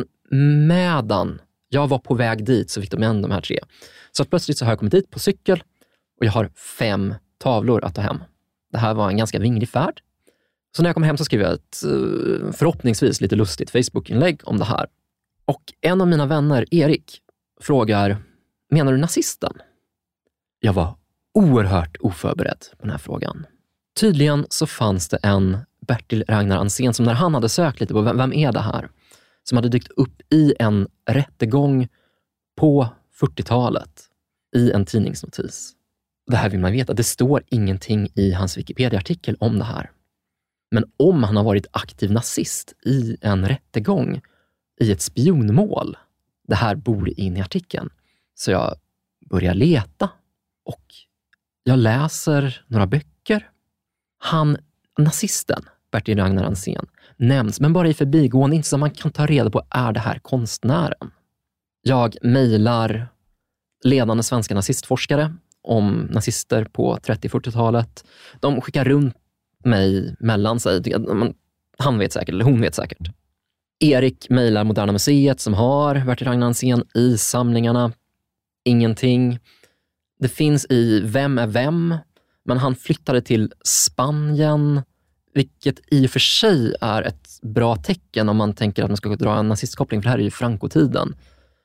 Speaker 6: medan jag var på väg dit så fick de igen de här tre. Så att plötsligt så har jag kommit dit på cykel. Och jag har fem tavlor att ta hem. Det här var en ganska vinglig färd. Så när jag kom hem så skrev jag ett förhoppningsvis lite lustigt Facebook-inlägg om det här. Och en av mina vänner, Erik, frågar, menar du nazisten? Jag var oerhört oförberedd på den här frågan. Tydligen så fanns det en Bertil Ragnar Ansén som när han hade sökt lite på vem, vem är det här? Som hade dykt upp i en rättegång på fyrtiotalet i en tidningsnotis. Det här vill man veta. Det står ingenting i hans Wikipedia-artikel om det här. Men om han har varit aktiv nazist i en rättegång i ett spionmål, det här borde in i artikeln. Så jag börjar leta och jag läser några böcker. Han, nazisten, Bertil Ragnar Ansén, nämns, men bara i förbigående, inte så man kan ta reda på, är det här konstnären? Jag mejlar ledande svenska nazistforskare om nazister på trettio-fyrtiotalet. De skickar runt mig mellan sig. Han vet säkert, eller hon vet säkert. Erik mejlar Moderna Museet som har Bertil Ragnar Ansén i samlingarna. Ingenting. Det finns i Vem är vem? Men han flyttade till Spanien, vilket i och för sig är ett bra tecken om man tänker att man ska dra en nazistkoppling, för det här är ju Franco-tiden.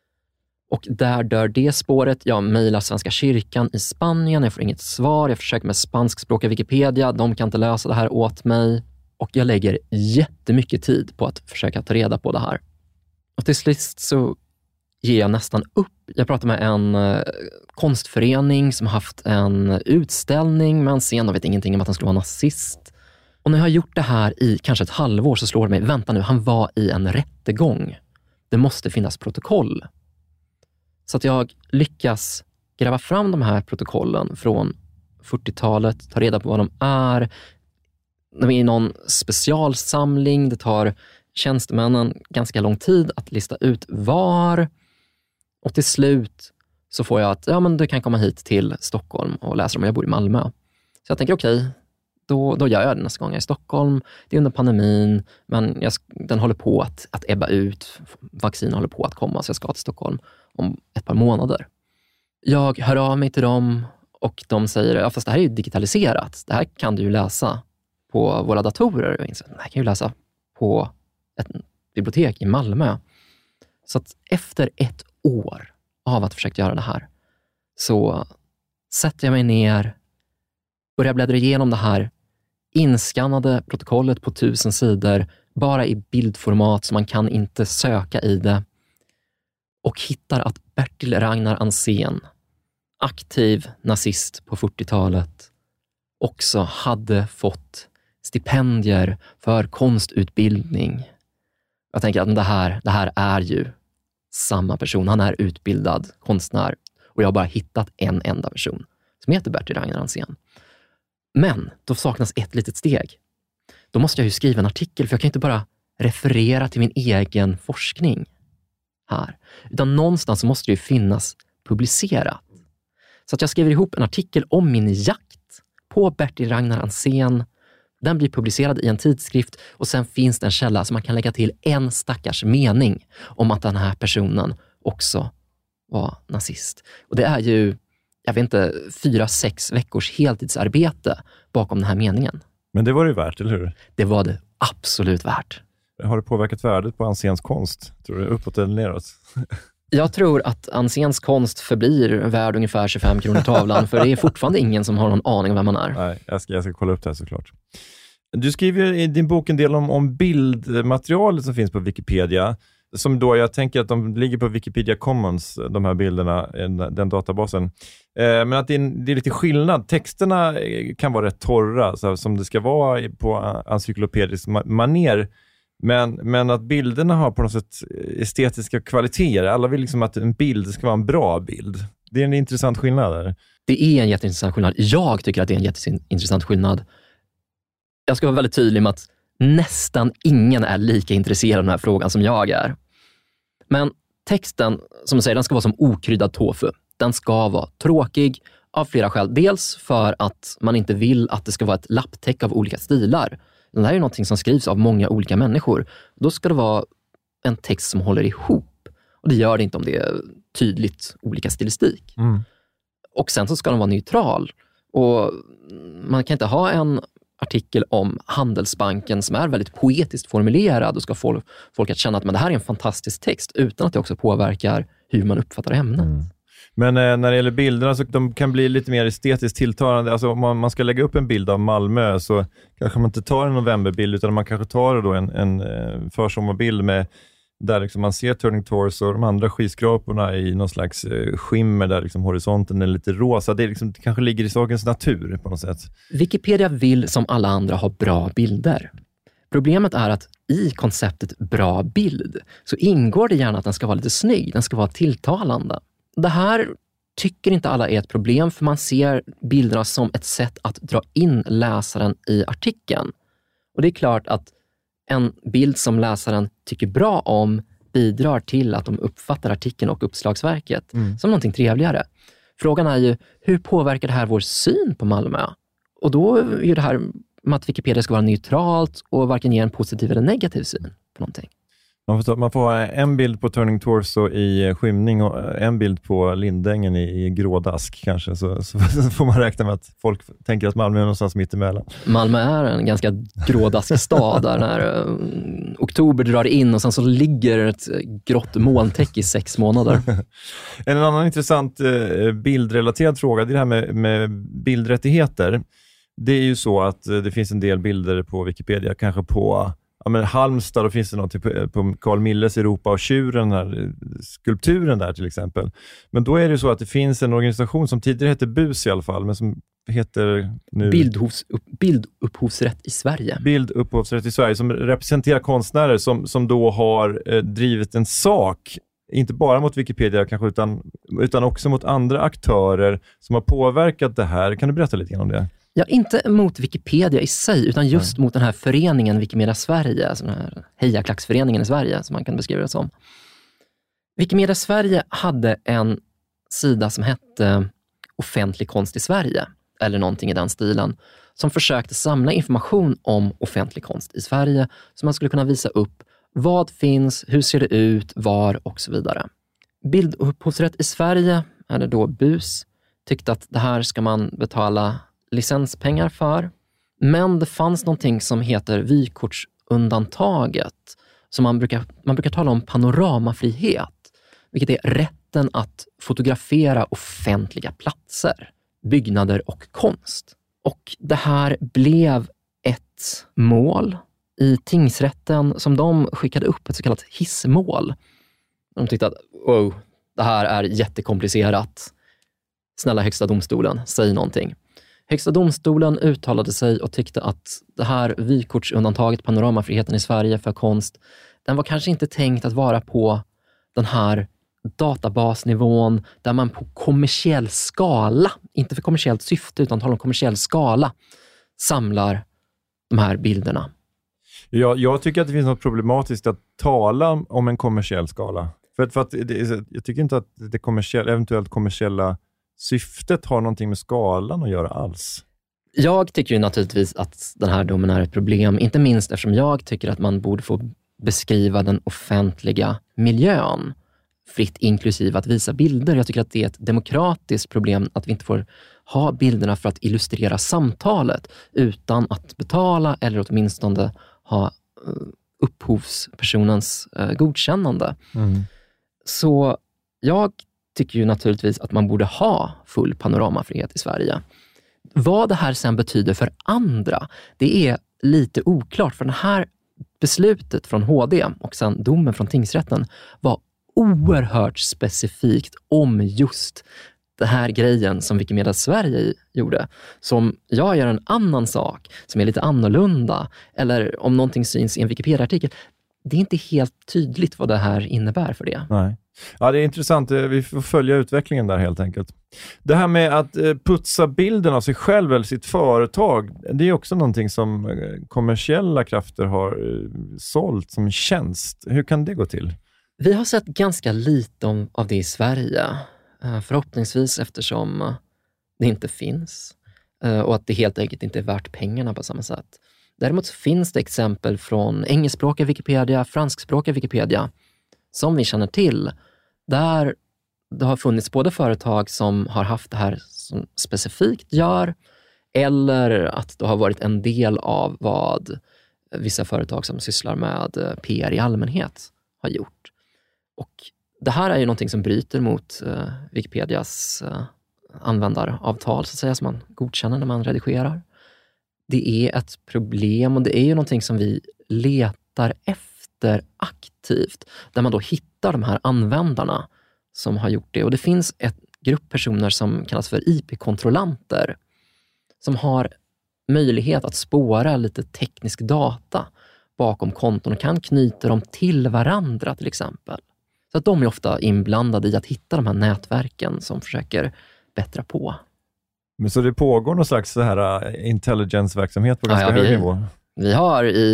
Speaker 6: Och där dör det spåret. Jag mejlar Svenska kyrkan i Spanien. Jag får inget svar. Jag försöker med spanskspråkiga Wikipedia. De kan inte lösa det här åt mig. Och jag lägger jättemycket tid på att försöka ta reda på det här. Och till sist så ger jag nästan upp. Jag pratar med en eh, konstförening som har haft en utställning med Ansén och vet ingenting om att han skulle vara nazist. Och när jag har gjort det här i kanske ett halvår så slår det mig, vänta nu, han var i en rättegång. Det måste finnas protokoll. Så att jag lyckas gräva fram de här protokollen från fyrtiotalet, ta reda på vad de är. De är i någon specialsamling. Det tar tjänstemännen ganska lång tid att lista ut var. Och till slut så får jag att ja, men du kan komma hit till Stockholm och läsa dem. Jag bor i Malmö. Så jag tänker okej, okay, då, då gör jag det nästa gång jag är i Stockholm. Det är under pandemin, men jag, den håller på att, att ebba ut. Vaccin håller på att komma, så jag ska till Stockholm om ett par månader. Jag hör av mig till dem och de säger, ja fast det här är ju digitaliserat. Det här kan du ju läsa på våra datorer. Och inser, det här kan ju läsa på ett bibliotek i Malmö. Så att efter ett år av att försöka göra det här så sätter jag mig ner, börjar bläddra igenom det här inskannade protokollet på tusen sidor bara i bildformat så man kan inte söka i det och hittar att Bertil Ragnar Ansén, aktiv nazist på fyrtiotalet, också hade fått stipendier för konstutbildning. Jag tänker att det här, det här är ju samma person. Han är utbildad konstnär och jag har bara hittat en enda person som heter Bertil Ragnar Ansén. Men då saknas ett litet steg. Då måste jag ju skriva en artikel, för jag kan inte bara referera till min egen forskning här. Utan någonstans måste det ju finnas publicerat. Så att jag skriver ihop en artikel om min jakt på Bertil Ragnar Ansén. Den blir publicerad i en tidskrift och sen finns det en källa som man kan lägga till en stackars mening om att den här personen också var nazist. Och det är ju, jag vet inte, fyra, sex veckors heltidsarbete bakom den här meningen.
Speaker 4: Men det var det värt, eller hur?
Speaker 6: Det var det absolut värt.
Speaker 4: Har det påverkat värdet på Anséns konst? Tror du uppåt eller neråt?
Speaker 6: Jag tror att Anséns konst förblir värd ungefär tjugofem kronor tavlan, för det är fortfarande ingen som har någon aning om vem man är.
Speaker 4: Nej, jag ska, jag ska kolla upp det här såklart. Du skriver i din bok en del om, om bildmaterialet som finns på Wikipedia. Som då, jag tänker att de ligger på Wikipedia Commons, de här bilderna, den databasen. Eh, men att det är, det är lite skillnad. Texterna kan vara rätt torra, så här, som det ska vara på encyklopedisk maner. Men, men att bilderna har på något sätt estetiska kvaliteter. Alla vill liksom att en bild ska vara en bra bild. Det är en intressant skillnad där.
Speaker 6: Det är en jätteintressant skillnad. Jag tycker att det är en jätteintressant skillnad. Jag ska vara väldigt tydlig med att nästan ingen är lika intresserad av den här frågan som jag är. Men texten, som jag säger, den ska vara som okryddad tofu. Den ska vara tråkig av flera skäl. Dels för att man inte vill att det ska vara ett lapptäck av olika stilar. Det här är något som skrivs av många olika människor. Då ska det vara en text som håller ihop. Och det gör det inte om det är tydligt olika stilistik. Mm. Och sen så ska den vara neutral. Och man kan inte ha en artikel om Handelsbanken som är väldigt poetiskt formulerad och ska få folk att känna att men det här är en fantastisk text utan att det också påverkar hur man uppfattar ämnet. Mm.
Speaker 4: Men eh, när det gäller bilderna så de kan bli lite mer estetiskt tilltalande. Alltså om man, man ska lägga upp en bild av Malmö så kanske man inte tar en novemberbild utan man kanske tar då en, en eh, försommarbild med där liksom man ser Turning Torso och de andra skyskraporna i någon slags eh, skimmer där liksom horisonten är lite rosa. Det, är liksom, det kanske ligger i sakens natur på något sätt.
Speaker 6: Wikipedia vill som alla andra ha bra bilder. Problemet är att i konceptet bra bild så ingår det gärna att den ska vara lite snygg, den ska vara tilltalande. Det här tycker inte alla är ett problem, för man ser bilderna som ett sätt att dra in läsaren i artikeln. Och det är klart att en bild som läsaren tycker bra om bidrar till att de uppfattar artikeln och uppslagsverket mm. som någonting trevligare. Frågan är ju, hur påverkar det här vår syn på Malmö? Och då är ju det här med att Wikipedia ska vara neutralt och varken ge en positiv eller negativ syn på någonting.
Speaker 4: Man får, man får ha en bild på Turning Torso i skymning och en bild på Lindängen i, i grådask kanske. Så, så får man räkna med att folk tänker att Malmö är någonstans mitt emellan.
Speaker 6: Malmö är en ganska grådask stad där när uh, oktober drar in och sen så ligger ett grått molntäcke i sex månader.
Speaker 4: En annan intressant uh, bildrelaterad fråga, det är det här med, med bildrättigheter. Det är ju så att uh, det finns en del bilder på Wikipedia, kanske på ja, men Halmstad, då finns det något på, på Carl Milles Europa och tjuren, den här skulpturen där till exempel. Men då är det ju så att det finns en organisation som tidigare hette B U S i alla fall, men som heter nu
Speaker 6: Bildhus, Bildupphovsrätt i Sverige.
Speaker 4: Bildupphovsrätt i Sverige, som representerar konstnärer som, som då har eh, drivit en sak, inte bara mot Wikipedia kanske, utan, utan också mot andra aktörer som har påverkat det här. Kan du berätta lite grann om det?
Speaker 6: Ja, inte mot Wikipedia i sig, utan just mm. mot den här föreningen Wikimedia Sverige, alltså den här hejaklacksföreningen i Sverige som man kan beskriva det som. Wikimedia Sverige hade en sida som hette Offentlig konst i Sverige, eller någonting i den stilen, som försökte samla information om offentlig konst i Sverige, så man skulle kunna visa upp vad finns, hur ser det ut, var och så vidare. Bildupphovsrätt i Sverige, eller då B U S, tyckte att det här ska man betala licenspengar för. Men det fanns någonting som heter vykortsundantaget, som man brukar, man brukar tala om panoramafrihet, vilket är rätten att fotografera offentliga platser, byggnader och konst. Och det här blev ett mål i tingsrätten som de skickade upp, ett så kallat hissmål. De tyckte att wow, det här är jättekomplicerat. Snälla Högsta domstolen, säg någonting. Högsta domstolen uttalade sig och tyckte att det här vykortsundantaget, panoramafriheten i Sverige för konst, den var kanske inte tänkt att vara på den här databasnivån där man på kommersiell skala, inte för kommersiellt syfte utan talar om kommersiell skala, samlar de här bilderna.
Speaker 4: Ja, jag tycker att det finns något problematiskt att tala om en kommersiell skala. För, för att det, jag tycker inte att det kommersiella, eventuellt kommersiella syftet har någonting med skalan att göra alls.
Speaker 6: Jag tycker ju naturligtvis att den här domen är ett problem, inte minst eftersom jag tycker att man borde få beskriva den offentliga miljön fritt, inklusive att visa bilder. Jag tycker att det är ett demokratiskt problem att vi inte får ha bilderna för att illustrera samtalet utan att betala eller åtminstone ha upphovspersonens godkännande. Mm. Så jag tycker ju naturligtvis att man borde ha full panoramafrihet i Sverige. Vad det här sen betyder för andra, det är lite oklart, för det här beslutet från H D och sen domen från tingsrätten var oerhört specifikt om just det här grejen som Wikimedia Sverige gjorde. Som jag gör en annan sak som är lite annorlunda, eller om någonting syns i en Wikipedia-artikel. Det är inte helt tydligt vad det här innebär för det.
Speaker 4: Nej. Ja, det är intressant. Vi får följa utvecklingen där helt enkelt. Det här med att putsa bilden av sig själv eller sitt företag, det är också någonting som kommersiella krafter har sålt som tjänst. Hur kan det gå till?
Speaker 6: Vi har sett ganska lite om, av det i Sverige. Förhoppningsvis eftersom det inte finns. Och att det helt enkelt inte är värt pengarna på samma sätt. Däremot finns det exempel från engelskspråkiga Wikipedia, franskspråkiga Wikipedia som vi känner till, där det har funnits både företag som har haft det här som specifikt gör, eller att det har varit en del av vad vissa företag som sysslar med P R i allmänhet har gjort. Och det här är ju någonting som bryter mot uh, Wikipedias uh, användaravtal, så att säga, som man godkänner när man redigerar. Det är ett problem, och det är ju någonting som vi letar efter aktivt, där man då hittar de här användarna som har gjort det. Och det finns ett grupp personer som kallas för I P-kontrollanter som har möjlighet att spåra lite teknisk data bakom konton och kan knyta dem till varandra till exempel. Så att de är ofta inblandade i att hitta de här nätverken som försöker bättra på.
Speaker 4: Men så det pågår någon slags så här intelligence-verksamhet på ganska ja, ja, vi, hög nivå?
Speaker 6: Vi har i...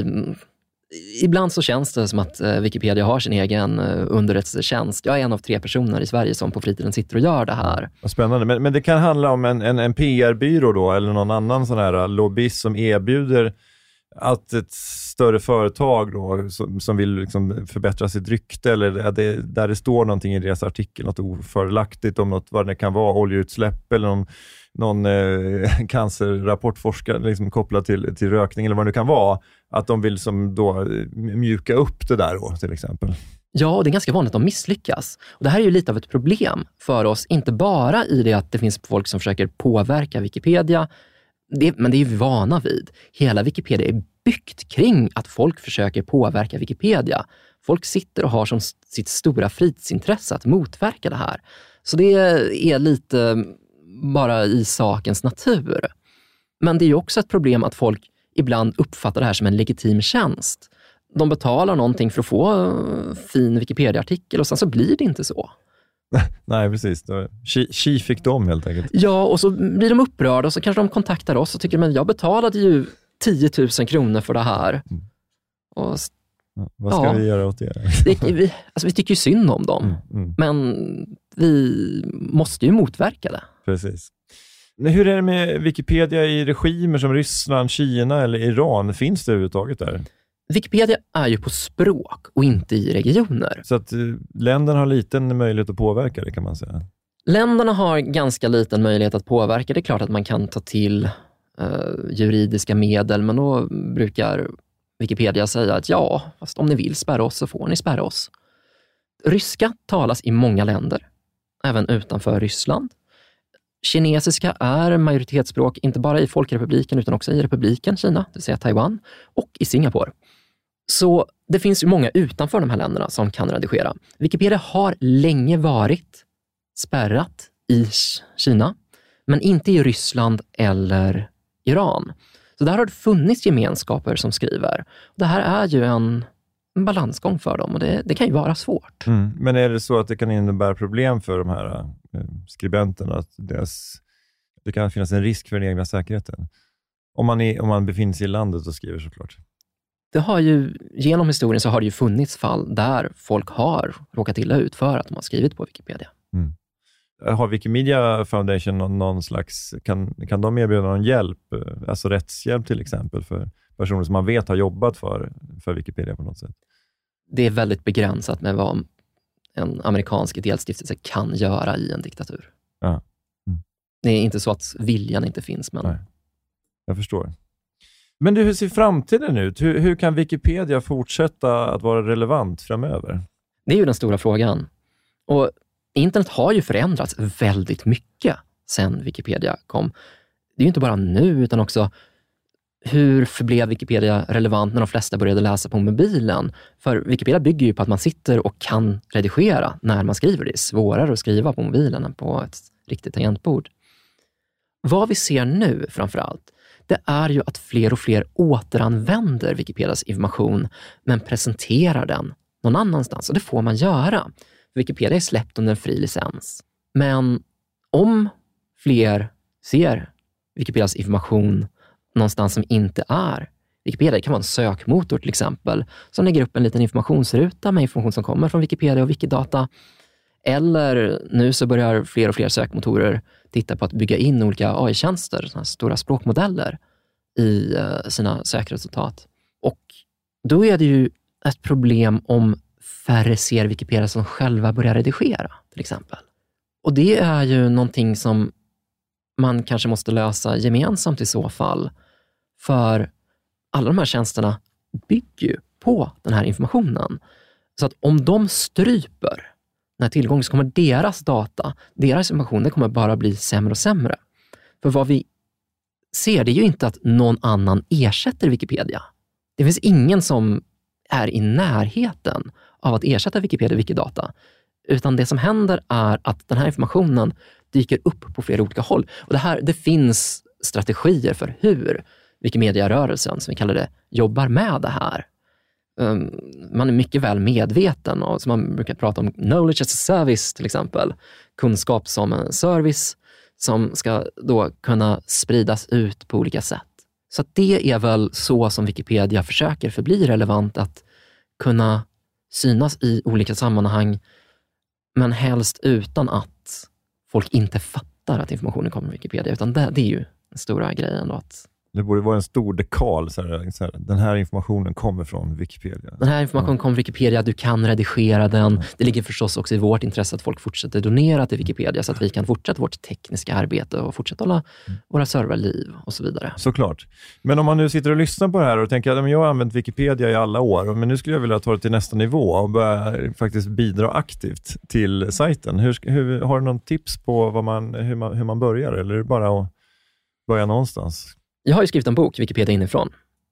Speaker 6: Ibland så känns det som att Wikipedia har sin egen underrättelsetjänst. Jag är en av tre personer i Sverige som på fritiden sitter och gör det här.
Speaker 4: Vad spännande. Men, men det kan handla om en, en, en P R-byrå då, eller någon annan sån här lobbyist som erbjuder att ett större företag då, som, som vill liksom förbättra sitt rykte, eller det, där det står någonting i deras artikel, något ofördelaktigt om något, vad det kan vara, oljeutsläpp eller någon, någon eh, cancerrapportforskare liksom kopplad till, till rökning eller vad det kan vara, att de vill som då mjuka upp det där då, till exempel.
Speaker 6: Ja, och det är ganska vanligt att de misslyckas. Och det här är ju lite av ett problem för oss, inte bara i det att det finns folk som försöker påverka Wikipedia, det, men det är vi vana vid. Hela Wikipedia är byggt kring att folk försöker påverka Wikipedia. Folk sitter och har som sitt stora fritidsintresse att motverka det här. Så det är lite bara i sakens natur. Men det är ju också ett problem att folk ibland uppfattar det här som en legitim tjänst. De betalar någonting för att få en fin Wikipedia-artikel och sen så blir det inte så.
Speaker 4: Nej, precis. Tji fick de helt enkelt.
Speaker 6: Ja, och så blir de upprörda och så kanske de kontaktar oss och tycker, men jag betalade ju tio tusen kronor för det här. Mm. Och,
Speaker 4: ja, vad ska ja, vi göra åt det?
Speaker 6: det vi, alltså, vi tycker ju synd om dem. Mm, mm. Men vi måste ju motverka det.
Speaker 4: Precis. Hur är det med Wikipedia i regimer som Ryssland, Kina eller Iran? Finns det överhuvudtaget där?
Speaker 6: Wikipedia är ju på språk och inte i regioner.
Speaker 4: Så att länderna har liten möjlighet att påverka det, kan man säga.
Speaker 6: Länderna har ganska liten möjlighet att påverka. Det är klart att man kan ta till eh, juridiska medel, men då brukar Wikipedia säga att ja, fast om ni vill spärra oss så får ni spärra oss. Ryska talas i många länder, även utanför Ryssland. Kinesiska är majoritetsspråk inte bara i Folkrepubliken utan också i republiken Kina, det vill säga Taiwan, och i Singapore. Så det finns ju många utanför de här länderna som kan redigera. Wikipedia har länge varit spärrat i Kina, men inte i Ryssland eller Iran. Så där har det funnits gemenskaper som skriver. Det här är ju en, en balansgång för dem och det, det kan ju vara svårt.
Speaker 4: Mm. Men är det så att det kan innebära problem för de här eh, skribenterna att deras, det kan finnas en risk för den egna säkerheten? Om man, är, om man befinner sig i landet och skriver, såklart.
Speaker 6: Det har ju, genom historien så har det ju funnits fall där folk har råkat illa ut för att de har skrivit på Wikipedia.
Speaker 4: Mm. Har Wikimedia Foundation någon, någon slags, kan, kan de erbjuda någon hjälp, alltså rättshjälp till exempel, för personer som man vet har jobbat för, för Wikipedia på något sätt?
Speaker 6: Det är väldigt begränsat med vad en amerikansk ideell stiftelse kan göra i en diktatur.
Speaker 4: Ja. Mm.
Speaker 6: Det är inte så att viljan inte finns, men...
Speaker 4: Nej. Jag förstår. Men du, hur ser framtiden ut? Hur, hur kan Wikipedia fortsätta att vara relevant framöver?
Speaker 6: Det är ju den stora frågan. Och internet har ju förändrats väldigt mycket sedan Wikipedia kom. Det är ju inte bara nu utan också hur förblev Wikipedia relevant när de flesta började läsa på mobilen? För Wikipedia bygger ju på att man sitter och kan redigera när man skriver. Det är svårare att skriva på mobilen än på ett riktigt tangentbord. Vad vi ser nu framförallt, det är ju att fler och fler återanvänder Wikipedias information men presenterar den någon annanstans. Och det får man göra. Wikipedia är släppt under en fri licens. Men om fler ser Wikipedias information någonstans som inte är Wikipedia, det kan vara en sökmotor till exempel, som lägger upp en liten informationsruta med information som kommer från Wikipedia och Wikidata. Eller nu så börjar fler och fler sökmotorer titta på att bygga in olika A I-tjänster, såna stora språkmodeller i sina sökresultat. Och då är det ju ett problem om färre ser Wikipedia som själva börjar redigera, till exempel. Och det är ju någonting som man kanske måste lösa gemensamt i så fall. För alla de här tjänsterna bygger ju på den här informationen. Så att om de stryper den här tillgången så kommer deras data, deras information, det kommer bara bli sämre och sämre. För vad vi ser, det är ju inte att någon annan ersätter Wikipedia. Det finns ingen som är i närheten av att ersätta Wikipedia och Wikidata. Utan det som händer är att den här informationen dyker upp på flera olika håll. Och det, här, det finns strategier för hur Wikimedia-rörelsen, som vi kallar det, jobbar med det här. Um, man är mycket väl medveten och så man brukar prata om knowledge as a service till exempel. Kunskap som en service som ska då kunna spridas ut på olika sätt. Så att det är väl så som Wikipedia försöker förbli relevant, att kunna synas i olika sammanhang men helst utan att folk inte fattar att informationen kommer från Wikipedia, utan det, det är ju den stora grejen då, att
Speaker 4: det borde vara en stor dekal. Så här, så här, den här informationen kommer från Wikipedia.
Speaker 6: Den här informationen ja. kommer från Wikipedia. Du kan redigera den. Mm. Det ligger förstås också i vårt intresse att folk fortsätter donera till Wikipedia så att vi kan fortsätta vårt tekniska arbete och fortsätta hålla mm. våra serverliv och så vidare.
Speaker 4: Såklart. Men om man nu sitter och lyssnar på det här och tänker att jag har använt Wikipedia i alla år, men nu skulle jag vilja ta det till nästa nivå och börja faktiskt bidra aktivt till sajten. Hur, hur, har du någon tips på vad man, hur, man, hur man börjar? Eller är det bara att börja någonstans?
Speaker 6: Jag har ju skrivit en bok, Wikipedia inifrån,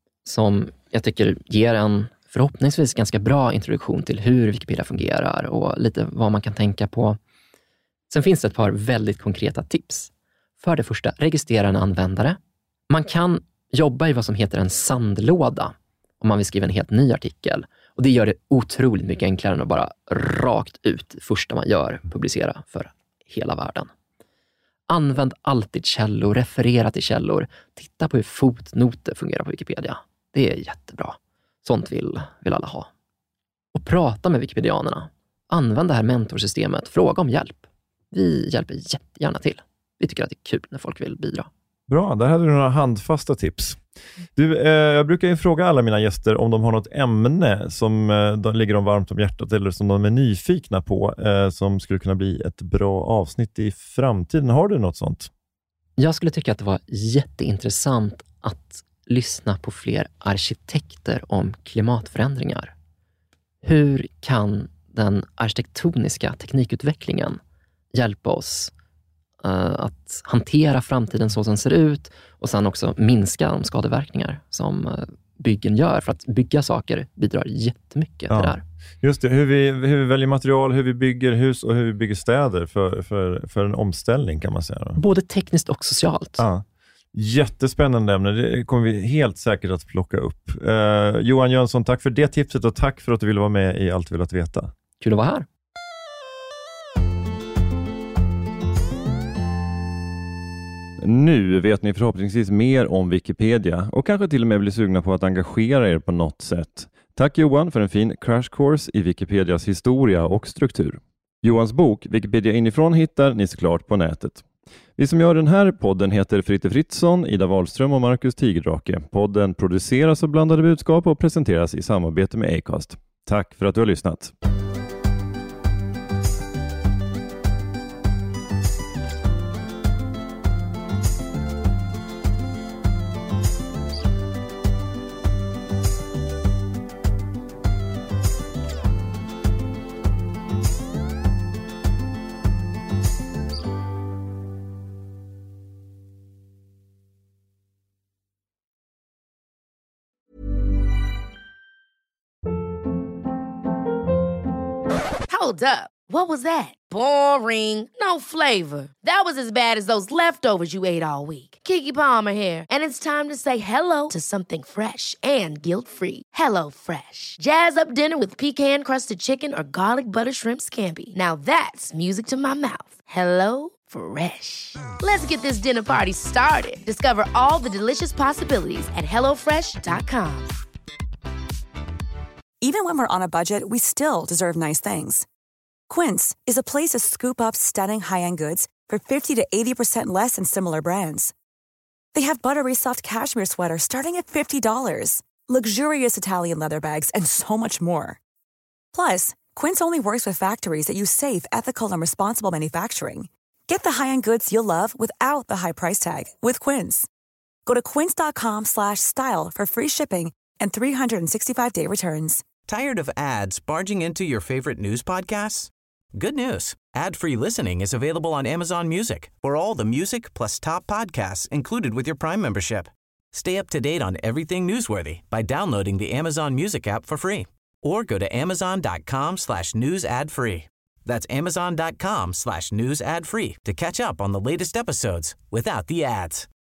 Speaker 6: som jag tycker ger en förhoppningsvis ganska bra introduktion till hur Wikipedia fungerar och lite vad man kan tänka på. Sen finns det ett par väldigt konkreta tips. För det första, registrera en användare. Man kan jobba i vad som heter en sandlåda om man vill skriva en helt ny artikel. Och det gör det otroligt mycket enklare än att bara rakt ut första man gör publicera för hela världen. Använd alltid källor, referera till källor. Titta på hur fotnoter fungerar på Wikipedia. Det är jättebra. Sånt vill, vill alla ha. Och prata med wikipedianerna. Använd det här mentorsystemet. Fråga om hjälp. vi hjälper jättegärna till. Vi tycker att det är kul när folk vill bidra.
Speaker 4: Bra, där hade du några handfasta tips. Du, eh, jag brukar ju fråga alla mina gäster om de har något ämne som eh, de ligger dem varmt om hjärtat eller som de är nyfikna på eh, som skulle kunna bli ett bra avsnitt i framtiden. Har du något sånt?
Speaker 6: Jag skulle tycka att det var jätteintressant att lyssna på fler arkitekter om klimatförändringar. Hur kan den arkitektoniska teknikutvecklingen hjälpa oss uh, att hantera framtiden så som den ser ut och sen också minska de skadeverkningar som uh, byggen gör? För att bygga saker bidrar jättemycket
Speaker 4: ja.
Speaker 6: till det här.
Speaker 4: Just det, hur vi, hur vi väljer material, hur vi bygger hus och hur vi bygger städer för, för, för en omställning kan man säga. Då.
Speaker 6: Både tekniskt och socialt.
Speaker 4: Ja. Jättespännande ämne, det kommer vi helt säkert att plocka upp. Uh, Johan Jönsson, tack för det tipset och tack för att du ville vara med i Allt vill att veta.
Speaker 6: Kul att vara här.
Speaker 4: Nu vet ni förhoppningsvis mer om Wikipedia och kanske till och med blir sugna på att engagera er på något sätt. Tack Johan för en fin crash course i Wikipedias historia och struktur. Johans bok Wikipedia inifrån hittar ni såklart på nätet. Vi som gör den här podden heter Fritte Fritzson, Ida Wahlström och Marcus Tigerdrake. Podden produceras av Blandade budskap och presenteras i samarbete med Acast. Tack för att du har lyssnat.
Speaker 1: Hold up. What was that? Boring. No flavor. That was as bad as those leftovers you ate all week. Keke Palmer here, and it's time to say hello to something fresh and guilt-free. Hello Fresh. Jazz up dinner with pecan-crusted chicken or garlic butter shrimp scampi. Now that's music to my mouth. Hello Fresh. Let's get this dinner party started. Discover all the delicious possibilities at hello fresh dot com.
Speaker 8: Even when we're on a budget, we still deserve nice things. Quince is a place to scoop up stunning high-end goods for fifty to eighty percent less than similar brands. They have buttery soft cashmere sweaters starting at fifty dollars, luxurious Italian leather bags, and so much more. Plus, Quince only works with factories that use safe, ethical, and responsible manufacturing. Get the high-end goods you'll love without the high price tag with Quince. Go to quince.com slash style for free shipping and three sixty-five day returns.
Speaker 9: Tired of ads barging into your favorite news podcasts? Good news. Ad-free listening is available on Amazon Music for all the music plus top podcasts included with your Prime membership. Stay up to date on everything newsworthy by downloading the Amazon Music app for free or go to amazon.com slash news ad free. That's amazon.com slash news ad free to catch up on the latest episodes without the ads.